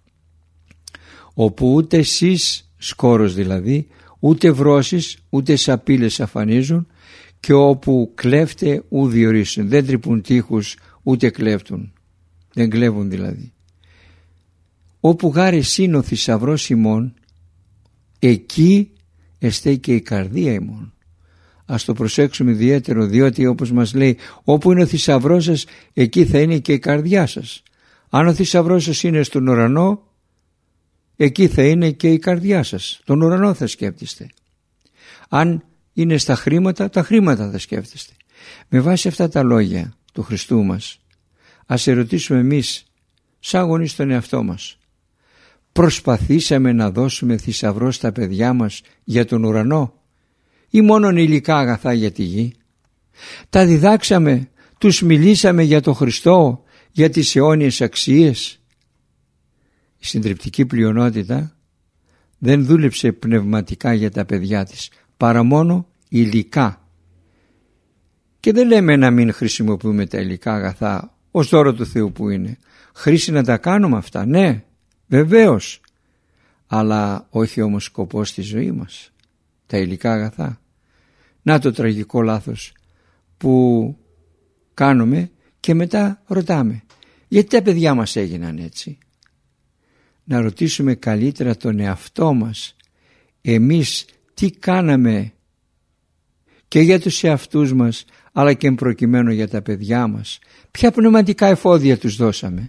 όπου ούτε εσείς, σκόρος δηλαδή, ούτε βρώσεις ούτε σαπίλες αφανίζουν, και όπου κλέφτε ου διορίσουν. Δεν τρυπούν τείχους ούτε κλέφτουν, δεν κλέβουν δηλαδή. Όπου γάρε είναι ο θησαυρός ημών, εκεί εστέ και η καρδία ημών. Ας το προσέξουμε ιδιαίτερο, διότι όπως μας λέει, όπου είναι ο θησαυρός σας, εκεί θα είναι και η καρδιά σας. Αν ο θησαυρός σας είναι στον ουρανό, εκεί θα είναι και η καρδιά σας. Τον ουρανό θα σκέπτεστε. Αν είναι στα χρήματα, τα χρήματα θα σκέφτεστε. Με βάση αυτά τα λόγια του Χριστού μας, ας ερωτήσουμε εμείς, σαν γονείς, τον εαυτό μας. Προσπαθήσαμε να δώσουμε θησαυρό στα παιδιά μας για τον ουρανό, ή μόνον υλικά αγαθά για τη γη? Τα διδάξαμε, τους μιλήσαμε για τον Χριστό, για τις αιώνιες αξίες? Η συντριπτική πλειονότητα δεν δούλεψε πνευματικά για τα παιδιά της, παρά μόνο υλικά. Και δεν λέμε να μην χρησιμοποιούμε τα υλικά αγαθά ως δώρο του Θεού που είναι. Χρήση να τα κάνουμε αυτά, ναι, βεβαίως, αλλά όχι όμως σκοπός στη ζωή μας τα υλικά αγαθά. Να το τραγικό λάθος που κάνουμε και μετά ρωτάμε, γιατί τα παιδιά μας έγιναν έτσι? Να ρωτήσουμε καλύτερα τον εαυτό μας, εμείς τι κάναμε και για τους εαυτούς μας, αλλά και προκειμένου για τα παιδιά μας, ποια πνευματικά εφόδια τους δώσαμε.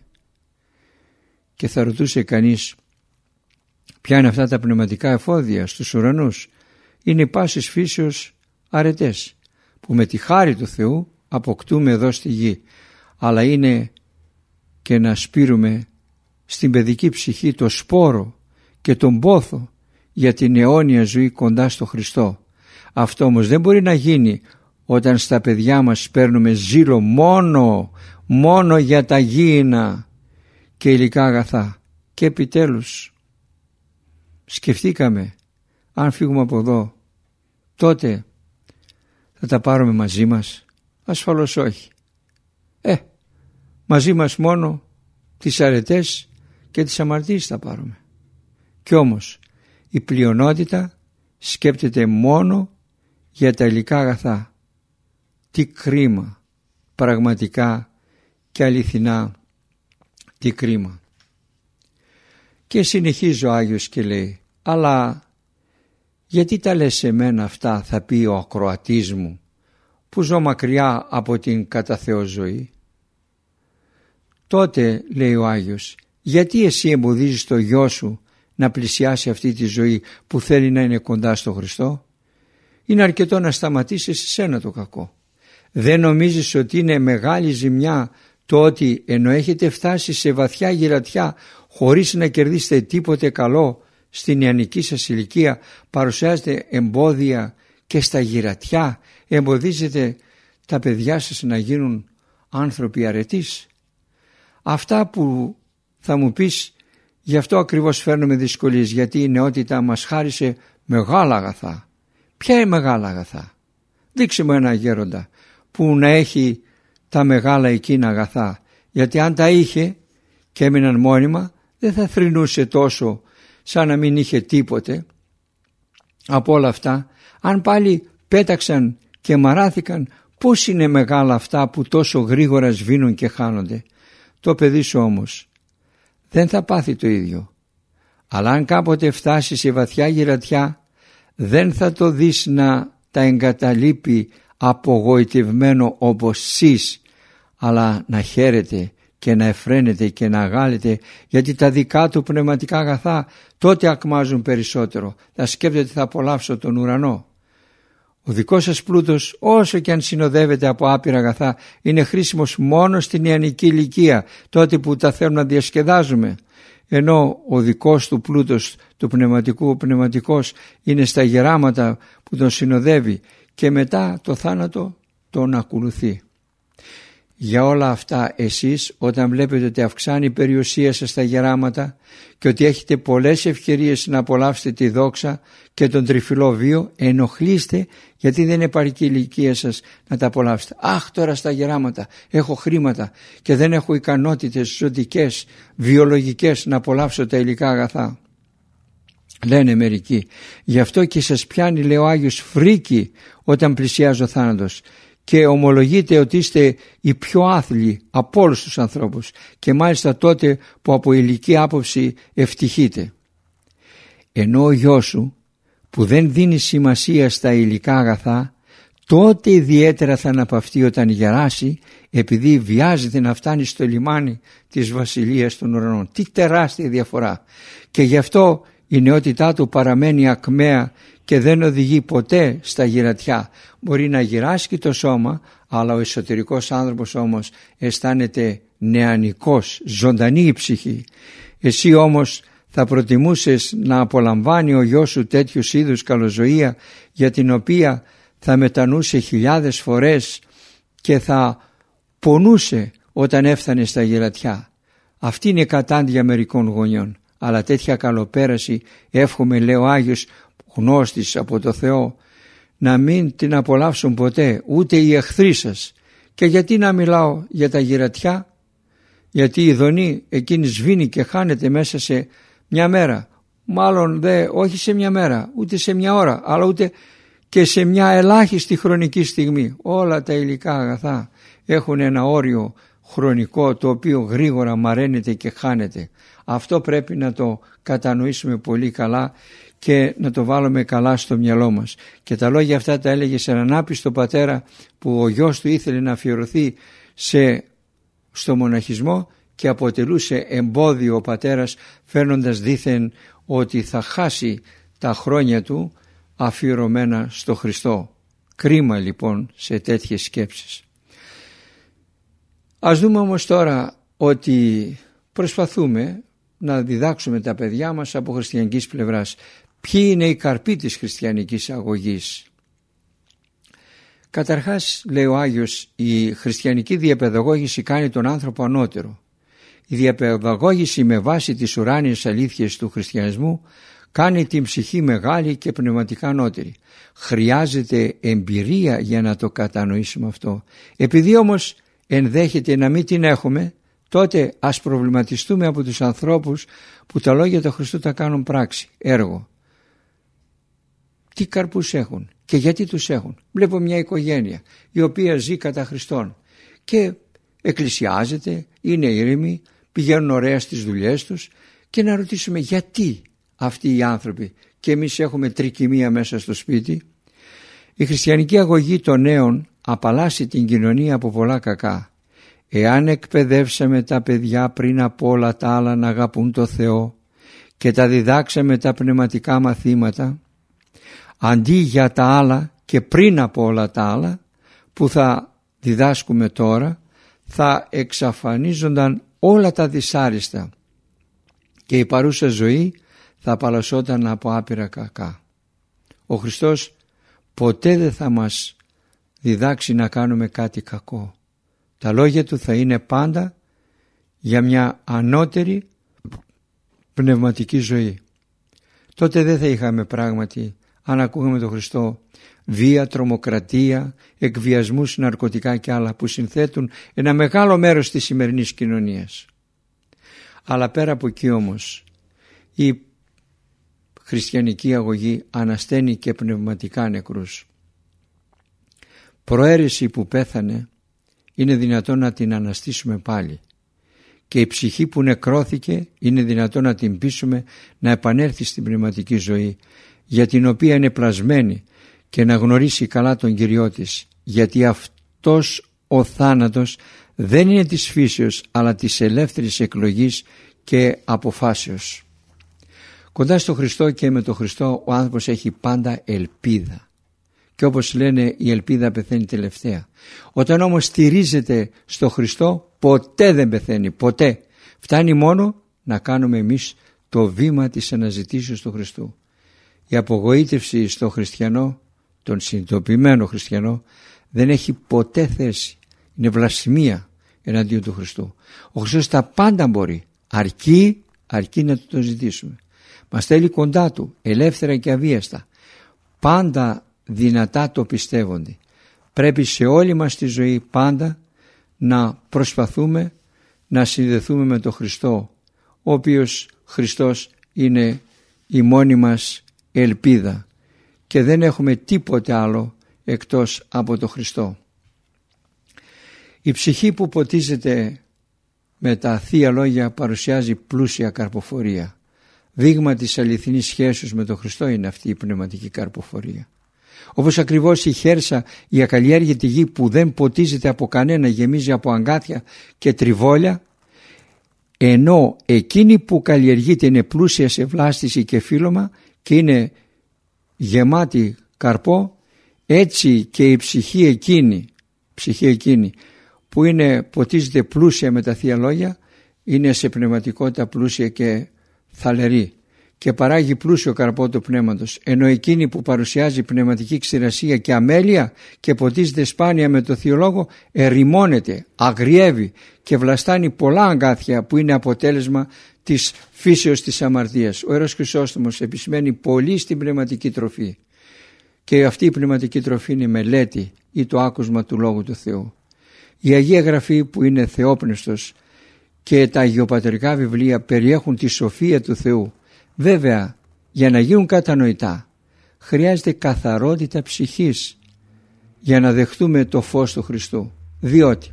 Και θα ρωτούσε κανείς, ποια είναι αυτά τα πνευματικά εφόδια στους ουρανούς? Είναι πάσης φύσεως αρετές που με τη χάρη του Θεού αποκτούμε εδώ στη γη, αλλά είναι και να σπείρουμε στην παιδική ψυχή το σπόρο και τον πόθο για την αιώνια ζωή κοντά στο Χριστό. Αυτό όμως δεν μπορεί να γίνει όταν στα παιδιά μας παίρνουμε ζήλο μόνο, μόνο για τα γήινα και υλικά αγαθά. Και επιτέλους σκεφτήκαμε, αν φύγουμε από εδώ, τότε θα τα πάρουμε μαζί μας? Ασφαλώς όχι. Ε, μαζί μας μόνο τις αρετές και τις αμαρτίες θα πάρουμε. Κι όμως η πλειονότητα σκέπτεται μόνο για τα υλικά αγαθά. Τι κρίμα, πραγματικά και αληθινά, τι κρίμα. Και συνεχίζει ο Άγιος και λέει, αλλά γιατί τα λες σε μένα αυτά, θα πει ο ακροατής μου, που ζω μακριά από την κατά Θεό ζωή? Τότε, λέει ο Άγιος, γιατί εσύ εμποδίζεις το γιο σου να πλησιάσει αυτή τη ζωή που θέλει να είναι κοντά στο Χριστό? Είναι αρκετό να σταματήσεις εσένα το κακό. Δεν νομίζεις ότι είναι μεγάλη ζημιά το ότι ενώ έχετε φτάσει σε βαθιά γυρατιά χωρίς να κερδίσετε τίποτε καλό στην νεανική σας ηλικία, παρουσιάζετε εμπόδια και στα γυρατιά, εμποδίζετε τα παιδιά σας να γίνουν άνθρωποι αρετής? Αυτά που θα μου πεις, γι' αυτό ακριβώς φέρνουμε δυσκολίες, γιατί η νεότητα μας χάρισε μεγάλα αγαθά. Ποια είναι μεγάλα αγαθά? Δείξε μου ένα γέροντα που να έχει τα μεγάλα εκείνα αγαθά, γιατί αν τα είχε και έμειναν μόνιμα δεν θα θρηνούσε τόσο σαν να μην είχε τίποτε από όλα αυτά. Αν πάλι πέταξαν και μαράθηκαν, πώς είναι μεγάλα αυτά που τόσο γρήγορα σβήνουν και χάνονται? Το παιδί σου όμως δεν θα πάθει το ίδιο, αλλά αν κάποτε φτάσει σε βαθιά γυρατιά δεν θα το δεις να τα εγκαταλείπει απογοητευμένο όπως σεις, αλλά να χαίρεται και να εφραίνεται και να αγάλεται, γιατί τα δικά του πνευματικά αγαθά τότε ακμάζουν περισσότερο. Θα σκέφτεται, θα απολαύσω τον ουρανό. Ο δικός σας πλούτος, όσο και αν συνοδεύεται από άπειρα αγαθά, είναι χρήσιμος μόνο στην νεανική ηλικία, τότε που τα θέλουμε να διασκεδάζουμε. Ενώ ο δικός του πλούτος του πνευματικού, ο πνευματικός, είναι στα γεράματα που τον συνοδεύει και μετά το θάνατο τον ακολουθεί. Για όλα αυτά εσείς, όταν βλέπετε ότι αυξάνει η περιουσία σας στα γεράματα και ότι έχετε πολλές ευκαιρίες να απολαύσετε τη δόξα και τον τριφυλό βίο, ενοχλήστε γιατί δεν επαρκεί η ηλικία σας να τα απολαύσετε. Αχ, τώρα στα γεράματα έχω χρήματα και δεν έχω ικανότητες ζωτικές, βιολογικές να απολαύσω τα υλικά αγαθά. Λένε μερικοί, γι' αυτό και σας πιάνει, λέει ο Άγιος, φρίκι όταν πλησιάζει ο θάνατος και ομολογείτε ότι είστε οι πιο άθλοι από όλους τους ανθρώπους και μάλιστα τότε που από ηλική άποψη ευτυχείτε. Ενώ ο γιος σου που δεν δίνει σημασία στα υλικά αγαθά, τότε ιδιαίτερα θα αναπαυτεί όταν γεράσει, επειδή βιάζεται να φτάνει στο λιμάνι της βασιλείας των ουρανών. Τι τεράστια διαφορά! Και γι' αυτό η νεότητά του παραμένει ακμαία και δεν οδηγεί ποτέ στα γυρατιά. Μπορεί να γυράσκει το σώμα, αλλά ο εσωτερικός άνθρωπος όμως αισθάνεται νεανικός, ζωντανή η ψυχή. Εσύ όμως θα προτιμούσες να απολαμβάνει ο γιος σου τέτοιου είδους καλοζωία, για την οποία θα μετανούσε χιλιάδες φορές και θα πονούσε όταν έφτανε στα γυρατιά. Αυτή είναι η κατάντια μερικών γονιών. Αλλά τέτοια καλοπέραση εύχομαι, λέει ο Άγιος γνώστης από το Θεό, να μην την απολαύσουν ποτέ ούτε οι εχθροί σας. Και γιατί να μιλάω για τα γυρατιά? Γιατί η δονή εκείνη σβήνει και χάνεται μέσα σε μια μέρα. Μάλλον δε όχι σε μια μέρα, ούτε σε μια ώρα, αλλά ούτε και σε μια ελάχιστη χρονική στιγμή. Όλα τα υλικά αγαθά έχουν ένα όριο χρονικό, το οποίο γρήγορα μαραίνεται και χάνεται. Αυτό πρέπει να το κατανοήσουμε πολύ καλά και να το βάλουμε καλά στο μυαλό μας. Και τα λόγια αυτά τα έλεγε σε έναν άπιστο πατέρα που ο γιος του ήθελε να αφιερωθεί σε, στο μοναχισμό και αποτελούσε εμπόδιο ο πατέρας, φαίνοντας δήθεν ότι θα χάσει τα χρόνια του αφιερωμένα στο Χριστό. Κρίμα λοιπόν σε τέτοιες σκέψεις. Ας δούμε όμως τώρα ότι προσπαθούμε να διδάξουμε τα παιδιά μας από χριστιανικής πλευράς. Ποιοι είναι οι καρποί της χριστιανικής αγωγής? Καταρχάς, λέει ο Άγιος, η χριστιανική διαπαιδαγώγηση κάνει τον άνθρωπο ανώτερο. Η διαπαιδαγώγηση με βάση τις ουράνιες αλήθειες του χριστιανισμού κάνει την ψυχή μεγάλη και πνευματικά ανώτερη. Χρειάζεται εμπειρία για να το κατανοήσουμε αυτό. Επειδή όμως ενδέχεται να μην την έχουμε, τότε ας προβληματιστούμε από τους ανθρώπους που τα λόγια του Χριστού τα κάνουν πράξη, έργο. Τι καρπούς έχουν και γιατί τους έχουν? Βλέπω μια οικογένεια η οποία ζει κατά Χριστόν και εκκλησιάζεται, είναι ήρεμοι, πηγαίνουν ωραία στις δουλειές τους, και να ρωτήσουμε γιατί αυτοί οι άνθρωποι και εμείς έχουμε τρικυμία μέσα στο σπίτι. Η χριστιανική αγωγή των νέων απαλλάσσει την κοινωνία από πολλά κακά. Εάν εκπαιδεύσαμε τα παιδιά πριν από όλα τα άλλα να αγαπούν το Θεό και τα διδάξαμε τα πνευματικά μαθήματα, αντί για τα άλλα και πριν από όλα τα άλλα που θα διδάσκουμε τώρα, θα εξαφανίζονταν όλα τα δυσάριστα και η παρούσα ζωή θα απαλλασσόταν από άπειρα κακά. Ο Χριστός ποτέ δεν θα μας διδάξει να κάνουμε κάτι κακό. Τα λόγια του θα είναι πάντα για μια ανώτερη πνευματική ζωή. Τότε δεν θα είχαμε πράγματι, αν ακούγαμε τον Χριστό, βία, τρομοκρατία, εκβιασμούς, ναρκωτικά και άλλα που συνθέτουν ένα μεγάλο μέρος της σημερινής κοινωνίας. Αλλά πέρα από εκεί όμως η χριστιανική αγωγή ανασταίνει και πνευματικά νεκρούς. Προαίρεση που πέθανε είναι δυνατόν να την αναστήσουμε πάλι, και η ψυχή που νεκρώθηκε είναι δυνατόν να την πείσουμε να επανέλθει στην πνευματική ζωή, για την οποία είναι πλασμένη, και να γνωρίσει καλά τον Κυριό της, γιατί αυτός ο θάνατος δεν είναι της φύσεως αλλά της ελεύθερης εκλογής και αποφάσεως. Κοντά στο Χριστό και με τον Χριστό ο άνθρωπος έχει πάντα ελπίδα, και όπως λένε η ελπίδα πεθαίνει τελευταία. Όταν όμως στηρίζεται στο Χριστό ποτέ δεν πεθαίνει, ποτέ. Φτάνει μόνο να κάνουμε εμείς το βήμα της αναζητήσεως του Χριστού. Η απογοήτευση στο χριστιανό, τον συνειδητοποιημένο χριστιανό, δεν έχει ποτέ θέση, Είναι βλασφημία εναντίον του Χριστού. Ο Χριστός τα πάντα μπορεί, αρκεί, αρκεί να το ζητήσουμε. Μας θέλει κοντά του, ελεύθερα και αβίαστα. Πάντα δυνατά το πιστεύονται. Πρέπει σε όλη μας τη ζωή πάντα να προσπαθούμε να συνδεθούμε με τον Χριστό, ο οποίος Χριστός είναι η μόνη μας ελπίδα και δεν έχουμε τίποτε άλλο εκτός από τον Χριστό. Η ψυχή που ποτίζεται με τα θεία λόγια παρουσιάζει πλούσια καρποφορία. Δείγμα της αληθινής σχέσης με τον Χριστό είναι αυτή η πνευματική καρποφορία. Όπως ακριβώς η χέρσα, η ακαλλιέργητη γη που δεν ποτίζεται από κανένα, γεμίζει από αγκάθια και τριβόλια, ενώ εκείνη που καλλιεργείται είναι πλούσια σε βλάστηση και φύλλωμα και είναι γεμάτη καρπό, έτσι και η ψυχή εκείνη, ψυχή εκείνη που είναι, ποτίζεται πλούσια με τα θεία λόγια, είναι σε πνευματικότητα πλούσια και θαλερή και παράγει πλούσιο καρπό του πνεύματος, ενώ εκείνη που παρουσιάζει πνευματική ξηρασία και αμέλεια και ποτίζεται σπάνια με το Θείο Λόγο ερημώνεται, αγριεύει και βλαστάνει πολλά αγκάθια που είναι αποτέλεσμα της φύσεως της αμαρτίας. Ο Ιερός Χρυσόστομος επισημαίνει πολύ στην πνευματική τροφή και αυτή η πνευματική τροφή είναι η μελέτη ή το άκουσμα του Λόγου του Θεού. Η Αγία Γραφή που είναι θεόπνευστος και τα αγιοπατρικά βιβλία περιέχουν τη σοφία του Θεού. Βέβαια, για να γίνουν κατανοητά χρειάζεται καθαρότητα ψυχής για να δεχτούμε το φως του Χριστού, διότι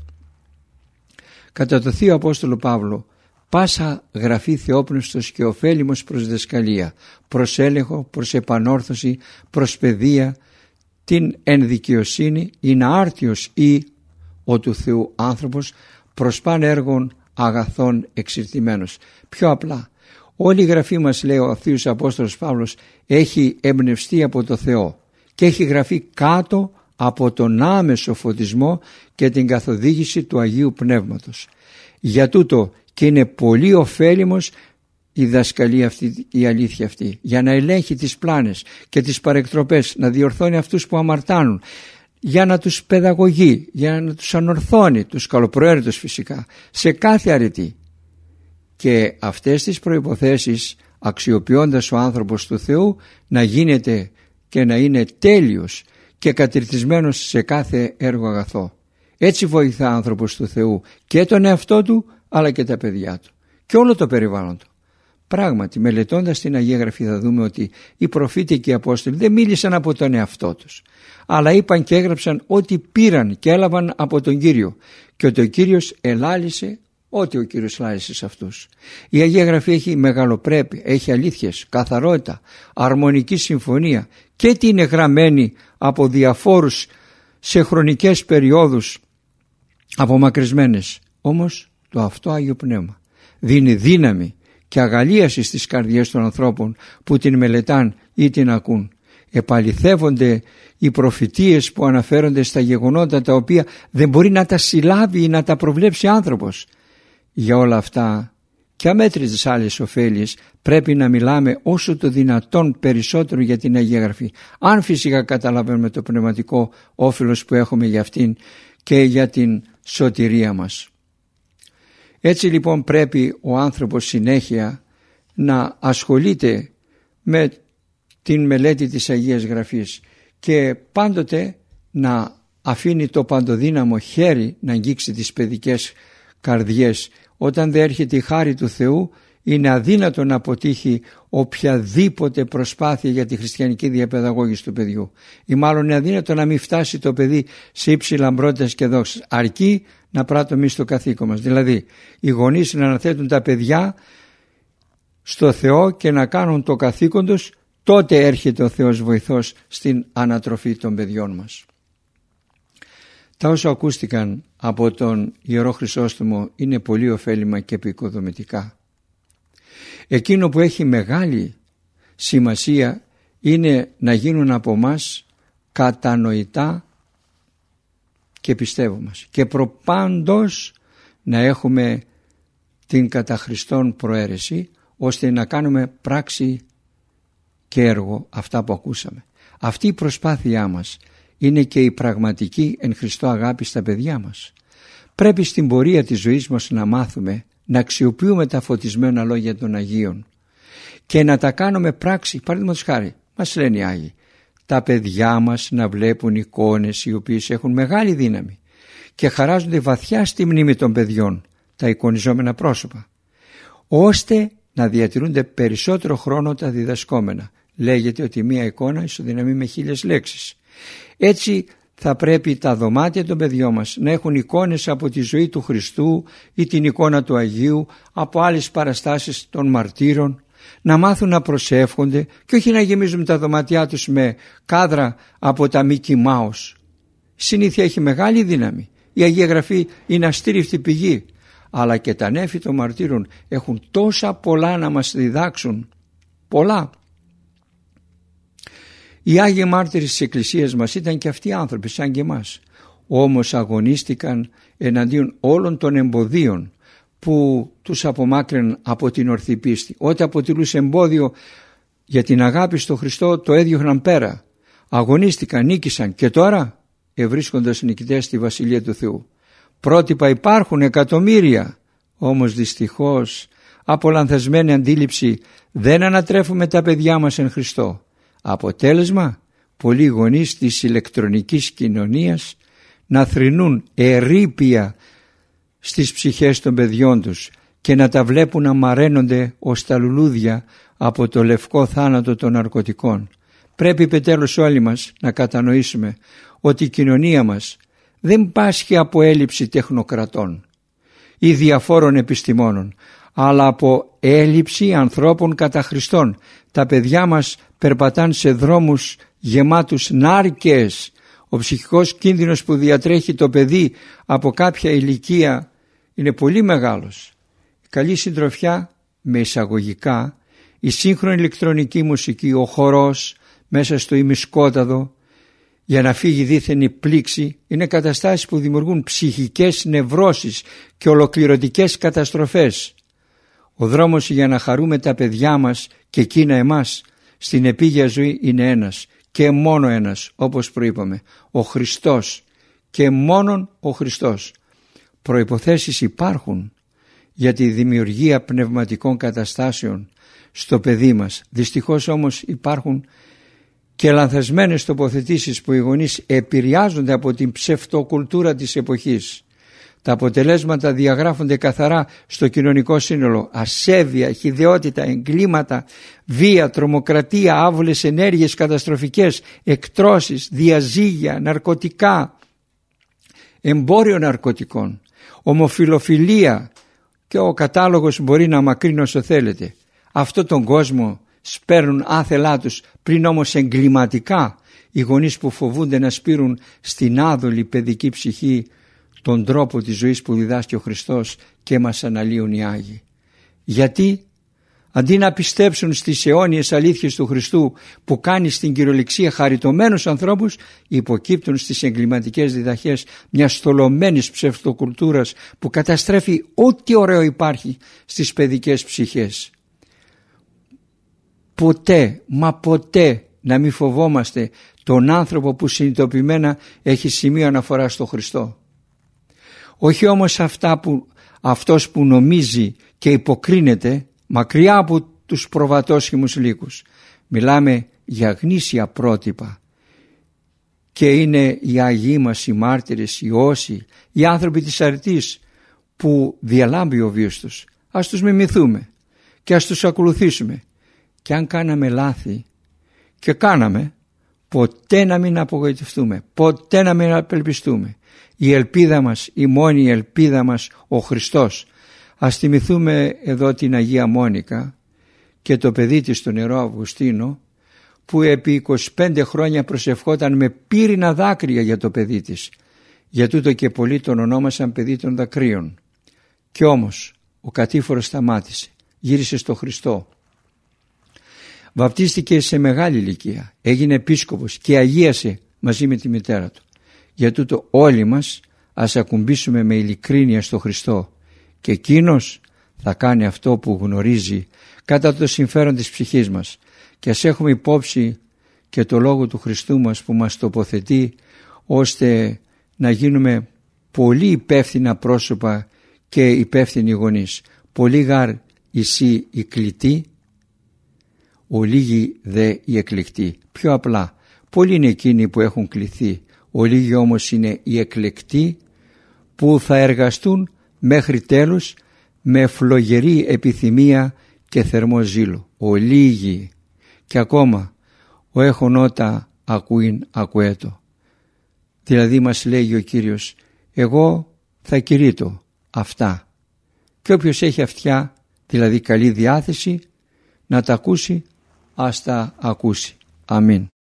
κατά το Θείο Απόστολο Παύλο πάσα γραφή θεόπνευστος και ωφέλιμος προς διδασκαλία, προς έλεγχο, προς επανόρθωση, προς παιδεία, την ενδικαιοσύνη, είναι άρτιος ή ο του Θεού άνθρωπος προς παν έργων αγαθών εξηρτημένος. Πιο απλά, όλη η γραφή μας, λέει ο Θείος Απόστολος Παύλος, έχει εμπνευστεί από το Θεό και έχει γραφεί κάτω από τον άμεσο φωτισμό και την καθοδήγηση του Αγίου Πνεύματος. Για τούτο και είναι πολύ ωφέλιμος η δασκαλία αυτή, η αλήθεια αυτή, για να ελέγχει τις πλάνες και τις παρεκτροπές, να διορθώνει αυτούς που αμαρτάνουν, για να τους παιδαγωγεί, για να τους ανορθώνει, τους καλοπροαίρετους φυσικά, σε κάθε αρετή. Και αυτές τις προϋποθέσεις, αξιοποιώντας ο άνθρωπος του Θεού, να γίνεται και να είναι τέλειος και κατηρτισμένος σε κάθε έργο αγαθό. Έτσι βοηθά άνθρωπος του Θεού και τον εαυτό του, αλλά και τα παιδιά του και όλο το περιβάλλον του. Πράγματι, μελετώντας την Αγία Γραφή θα δούμε ότι οι προφήτες και οι Απόστολοι δεν μίλησαν από τον εαυτό τους, αλλά είπαν και έγραψαν ό,τι πήραν και έλαβαν από τον Κύριο και ότι ο Κύριος ελάλησε ό,τι ο Κύριος λάλησε σε αυτούς. Η Αγία Γραφή έχει μεγαλοπρέπεια, έχει αλήθειες, καθαρότητα, αρμονική συμφωνία και τι είναι γραμμένη από διαφόρους σε χρονικές περιόδους απομακρυσμένες. Όμως το αυτό Άγιο Πνεύμα δίνει δύναμη και αγαλίαση στις καρδιές των ανθρώπων που την μελετάν ή την ακούν. Επαληθεύονται οι προφητείες που αναφέρονται στα γεγονότα τα οποία δεν μπορεί να τα συλλάβει ή να τα προβλέψει άνθρωπος. Για όλα αυτά και αμέτρητες άλλες ωφέλειες πρέπει να μιλάμε όσο το δυνατόν περισσότερο για την Αγία Γραφή, αν φυσικά καταλαβαίνουμε το πνευματικό όφελος που έχουμε για αυτήν και για την σωτηρία μας. Έτσι λοιπόν πρέπει ο άνθρωπος συνέχεια να ασχολείται με την μελέτη της Αγίας Γραφής και πάντοτε να αφήνει το παντοδύναμο χέρι να αγγίξει τις παιδικές καρδιές. Όταν δεν έρχεται η χάρη του Θεού είναι αδύνατο να αποτύχει οποιαδήποτε προσπάθεια για τη χριστιανική διαπαιδαγώγηση του παιδιού, ή μάλλον είναι αδύνατο να μην φτάσει το παιδί σε ύψη λαμπρότητας και δόξης, αρκεί να πράττουμε εμείς το καθήκον μας, δηλαδή οι γονείς να αναθέτουν τα παιδιά στο Θεό και να κάνουν το καθήκον τους, τότε έρχεται ο Θεός βοηθός στην ανατροφή των παιδιών μας. Τα όσα ακούστηκαν από τον Ιερό Χρυσόστομο είναι πολύ ωφέλιμα και επικοδομητικά. Εκείνο που έχει μεγάλη σημασία είναι να γίνουν από μας κατανοητά και πιστεύω μας και προπάντως να έχουμε την κατά Χριστόν προαίρεση, ώστε να κάνουμε πράξη και έργο αυτά που ακούσαμε. Αυτή η προσπάθειά μας είναι και η πραγματική εν Χριστώ αγάπη στα παιδιά μας. Πρέπει στην πορεία της ζωής μας να μάθουμε να αξιοποιούμε τα φωτισμένα λόγια των Αγίων και να τα κάνουμε πράξη. Παραδείγματος χάρη, μας λένε οι Άγιοι, τα παιδιά μας να βλέπουν εικόνες οι οποίες έχουν μεγάλη δύναμη και χαράζονται βαθιά στη μνήμη των παιδιών, τα εικονιζόμενα πρόσωπα, ώστε να διατηρούνται περισσότερο χρόνο τα διδασκόμενα. Λέγεται ότι μία εικόνα ισοδυναμεί με χίλιες λέξεις. Έτσι θα πρέπει τα δωμάτια των παιδιών μας να έχουν εικόνες από τη ζωή του Χριστού ή την εικόνα του Αγίου, από άλλες παραστάσεις των μαρτύρων, να μάθουν να προσεύχονται και όχι να γεμίζουν τα δωμάτια τους με κάδρα από τα Mickey Mouse. Συνήθεια έχει μεγάλη δύναμη. Η Αγία Γραφή είναι αστήριφτη πηγή, αλλά και τα νέφη των μαρτύρων έχουν τόσα πολλά να μας διδάξουν. Πολλά. Οι Άγιοι Μάρτυρες της Εκκλησίας μας ήταν και αυτοί άνθρωποι σαν και εμάς. Όμως αγωνίστηκαν εναντίον όλων των εμποδίων που τους απομάκρυναν από την ορθή πίστη. Ό,τι αποτελούσε εμπόδιο για την αγάπη στο Χριστό το έδιωχναν πέρα. Αγωνίστηκαν, νίκησαν και τώρα ευρίσκοντας νικητές στη Βασιλεία του Θεού. Πρότυπα υπάρχουν εκατομμύρια, όμως δυστυχώς από λανθασμένη αντίληψη δεν ανατρέφουμε τα παιδιά μας εν Χριστώ. Αποτέλεσμα, πολλοί γονείς της ηλεκτρονικής κοινωνίας να θρηνούν ερείπια στις ψυχές των παιδιών τους και να τα βλέπουν να μαραίνονται ως τα λουλούδια από το λευκό θάνατο των ναρκωτικών. Πρέπει επιτέλους όλοι μας να κατανοήσουμε ότι η κοινωνία μας δεν πάσχει από έλλειψη τεχνοκρατών ή διαφόρων επιστημόνων, αλλά από έλλειψη ανθρώπων κατά Χριστόν. Τα παιδιά μας περπατάν σε δρόμους γεμάτους νάρκες. Ο ψυχικός κίνδυνος που διατρέχει το παιδί από κάποια ηλικία είναι πολύ μεγάλος. Η καλή συντροφιά με εισαγωγικά, η σύγχρονη ηλεκτρονική μουσική, ο χορός μέσα στο ημισκόταδο για να φύγει δίθεν η πλήξη, είναι καταστάσεις που δημιουργούν ψυχικές νευρώσεις και ολοκληρωτικές καταστροφές. Ο δρόμος για να χαρούμε τα παιδιά μας και εκείνα εμάς στην επίγεια ζωή είναι ένας και μόνο ένας, όπως προείπαμε, ο Χριστός και μόνον ο Χριστός. Προϋποθέσεις υπάρχουν για τη δημιουργία πνευματικών καταστάσεων στο παιδί μας. Δυστυχώς όμως υπάρχουν και λανθασμένες τοποθετήσεις που οι γονείς επηρεάζονται από την ψευτοκουλτούρα της εποχής. Τα αποτελέσματα διαγράφονται καθαρά στο κοινωνικό σύνολο. Ασέβεια, χυδαιότητα, εγκλήματα, βία, τρομοκρατία, άβολες ενέργειες καταστροφικές, εκτρώσεις, διαζύγια, ναρκωτικά, εμπόριο ναρκωτικών, ομοφιλοφιλία και ο κατάλογος μπορεί να μακρύνει όσο θέλετε. Αυτό τον κόσμο σπέρνουν άθελά τους, πριν όμως εγκληματικά οι γονείς που φοβούνται να σπείρουν στην άδολη παιδική ψυχή τον τρόπο της ζωής που διδάσκει ο Χριστός και μας αναλύουν οι Άγιοι. Γιατί αντί να πιστέψουν στις αιώνιες αλήθειες του Χριστού που κάνει στην κυριολεξία χαριτωμένους ανθρώπους, υποκύπτουν στις εγκληματικές διδαχές μιας στολωμένης ψευτοκουλτούρας που καταστρέφει ό,τι ωραίο υπάρχει στις παιδικές ψυχές. Ποτέ, μα ποτέ να μην φοβόμαστε τον άνθρωπο που συνειδητοποιημένα έχει σημείο αναφορά στο Χριστό. Όχι όμως αυτά που, αυτός που νομίζει και υποκρίνεται μακριά από τους προβατόσχημους λύκους. Μιλάμε για γνήσια πρότυπα και είναι οι Αγίοι μας, οι μάρτυρες, οι όσοι, οι άνθρωποι της αρετής που διαλάμπει ο βίος τους. Ας τους μιμηθούμε και ας τους ακολουθήσουμε. Και αν κάναμε λάθη, και κάναμε, ποτέ να μην απογοητευτούμε, ποτέ να μην απελπιστούμε. Η ελπίδα μας, η μόνη ελπίδα μας, ο Χριστός. Ας θυμηθούμε εδώ την Αγία Μόνικα και το παιδί της, τον Ιερό Αυγουστίνο, που επί είκοσι πέντε χρόνια προσευχόταν με πύρινα δάκρυα για το παιδί της. Για τούτο και πολλοί τον ονόμασαν παιδί των δακρύων. Κι όμως ο κατήφορος σταμάτησε, γύρισε στο Χριστό. Βαπτίστηκε σε μεγάλη ηλικία, έγινε επίσκοπος και αγίασε μαζί με τη μητέρα του. Για τούτο όλοι μας ας ακουμπήσουμε με ειλικρίνεια στο Χριστό και εκείνος θα κάνει αυτό που γνωρίζει κατά το συμφέρον της ψυχής μας. Και ας έχουμε υπόψη και το λόγο του Χριστού μας που μας τοποθετεί ώστε να γίνουμε πολύ υπεύθυνα πρόσωπα και υπεύθυνοι γονείς. Πολύ γάρ εσύ οι κλητοί, ολίγοι δε οι εκλεκτοί. Πιο απλά, πολλοί είναι εκείνοι που έχουν κληθεί, ολίγοι όμως είναι οι εκλεκτοί που θα εργαστούν μέχρι τέλους με φλογερή επιθυμία και θερμό ζήλο. Ολίγοι. Και ακόμα ο έχονότα ακούειν ακουέτο. Δηλαδή μας λέγει ο Κύριος, εγώ θα κηρύττω αυτά. Και όποιος έχει αυτιά, δηλαδή καλή διάθεση, να τα ακούσει, ας τα ακούσει. Αμήν.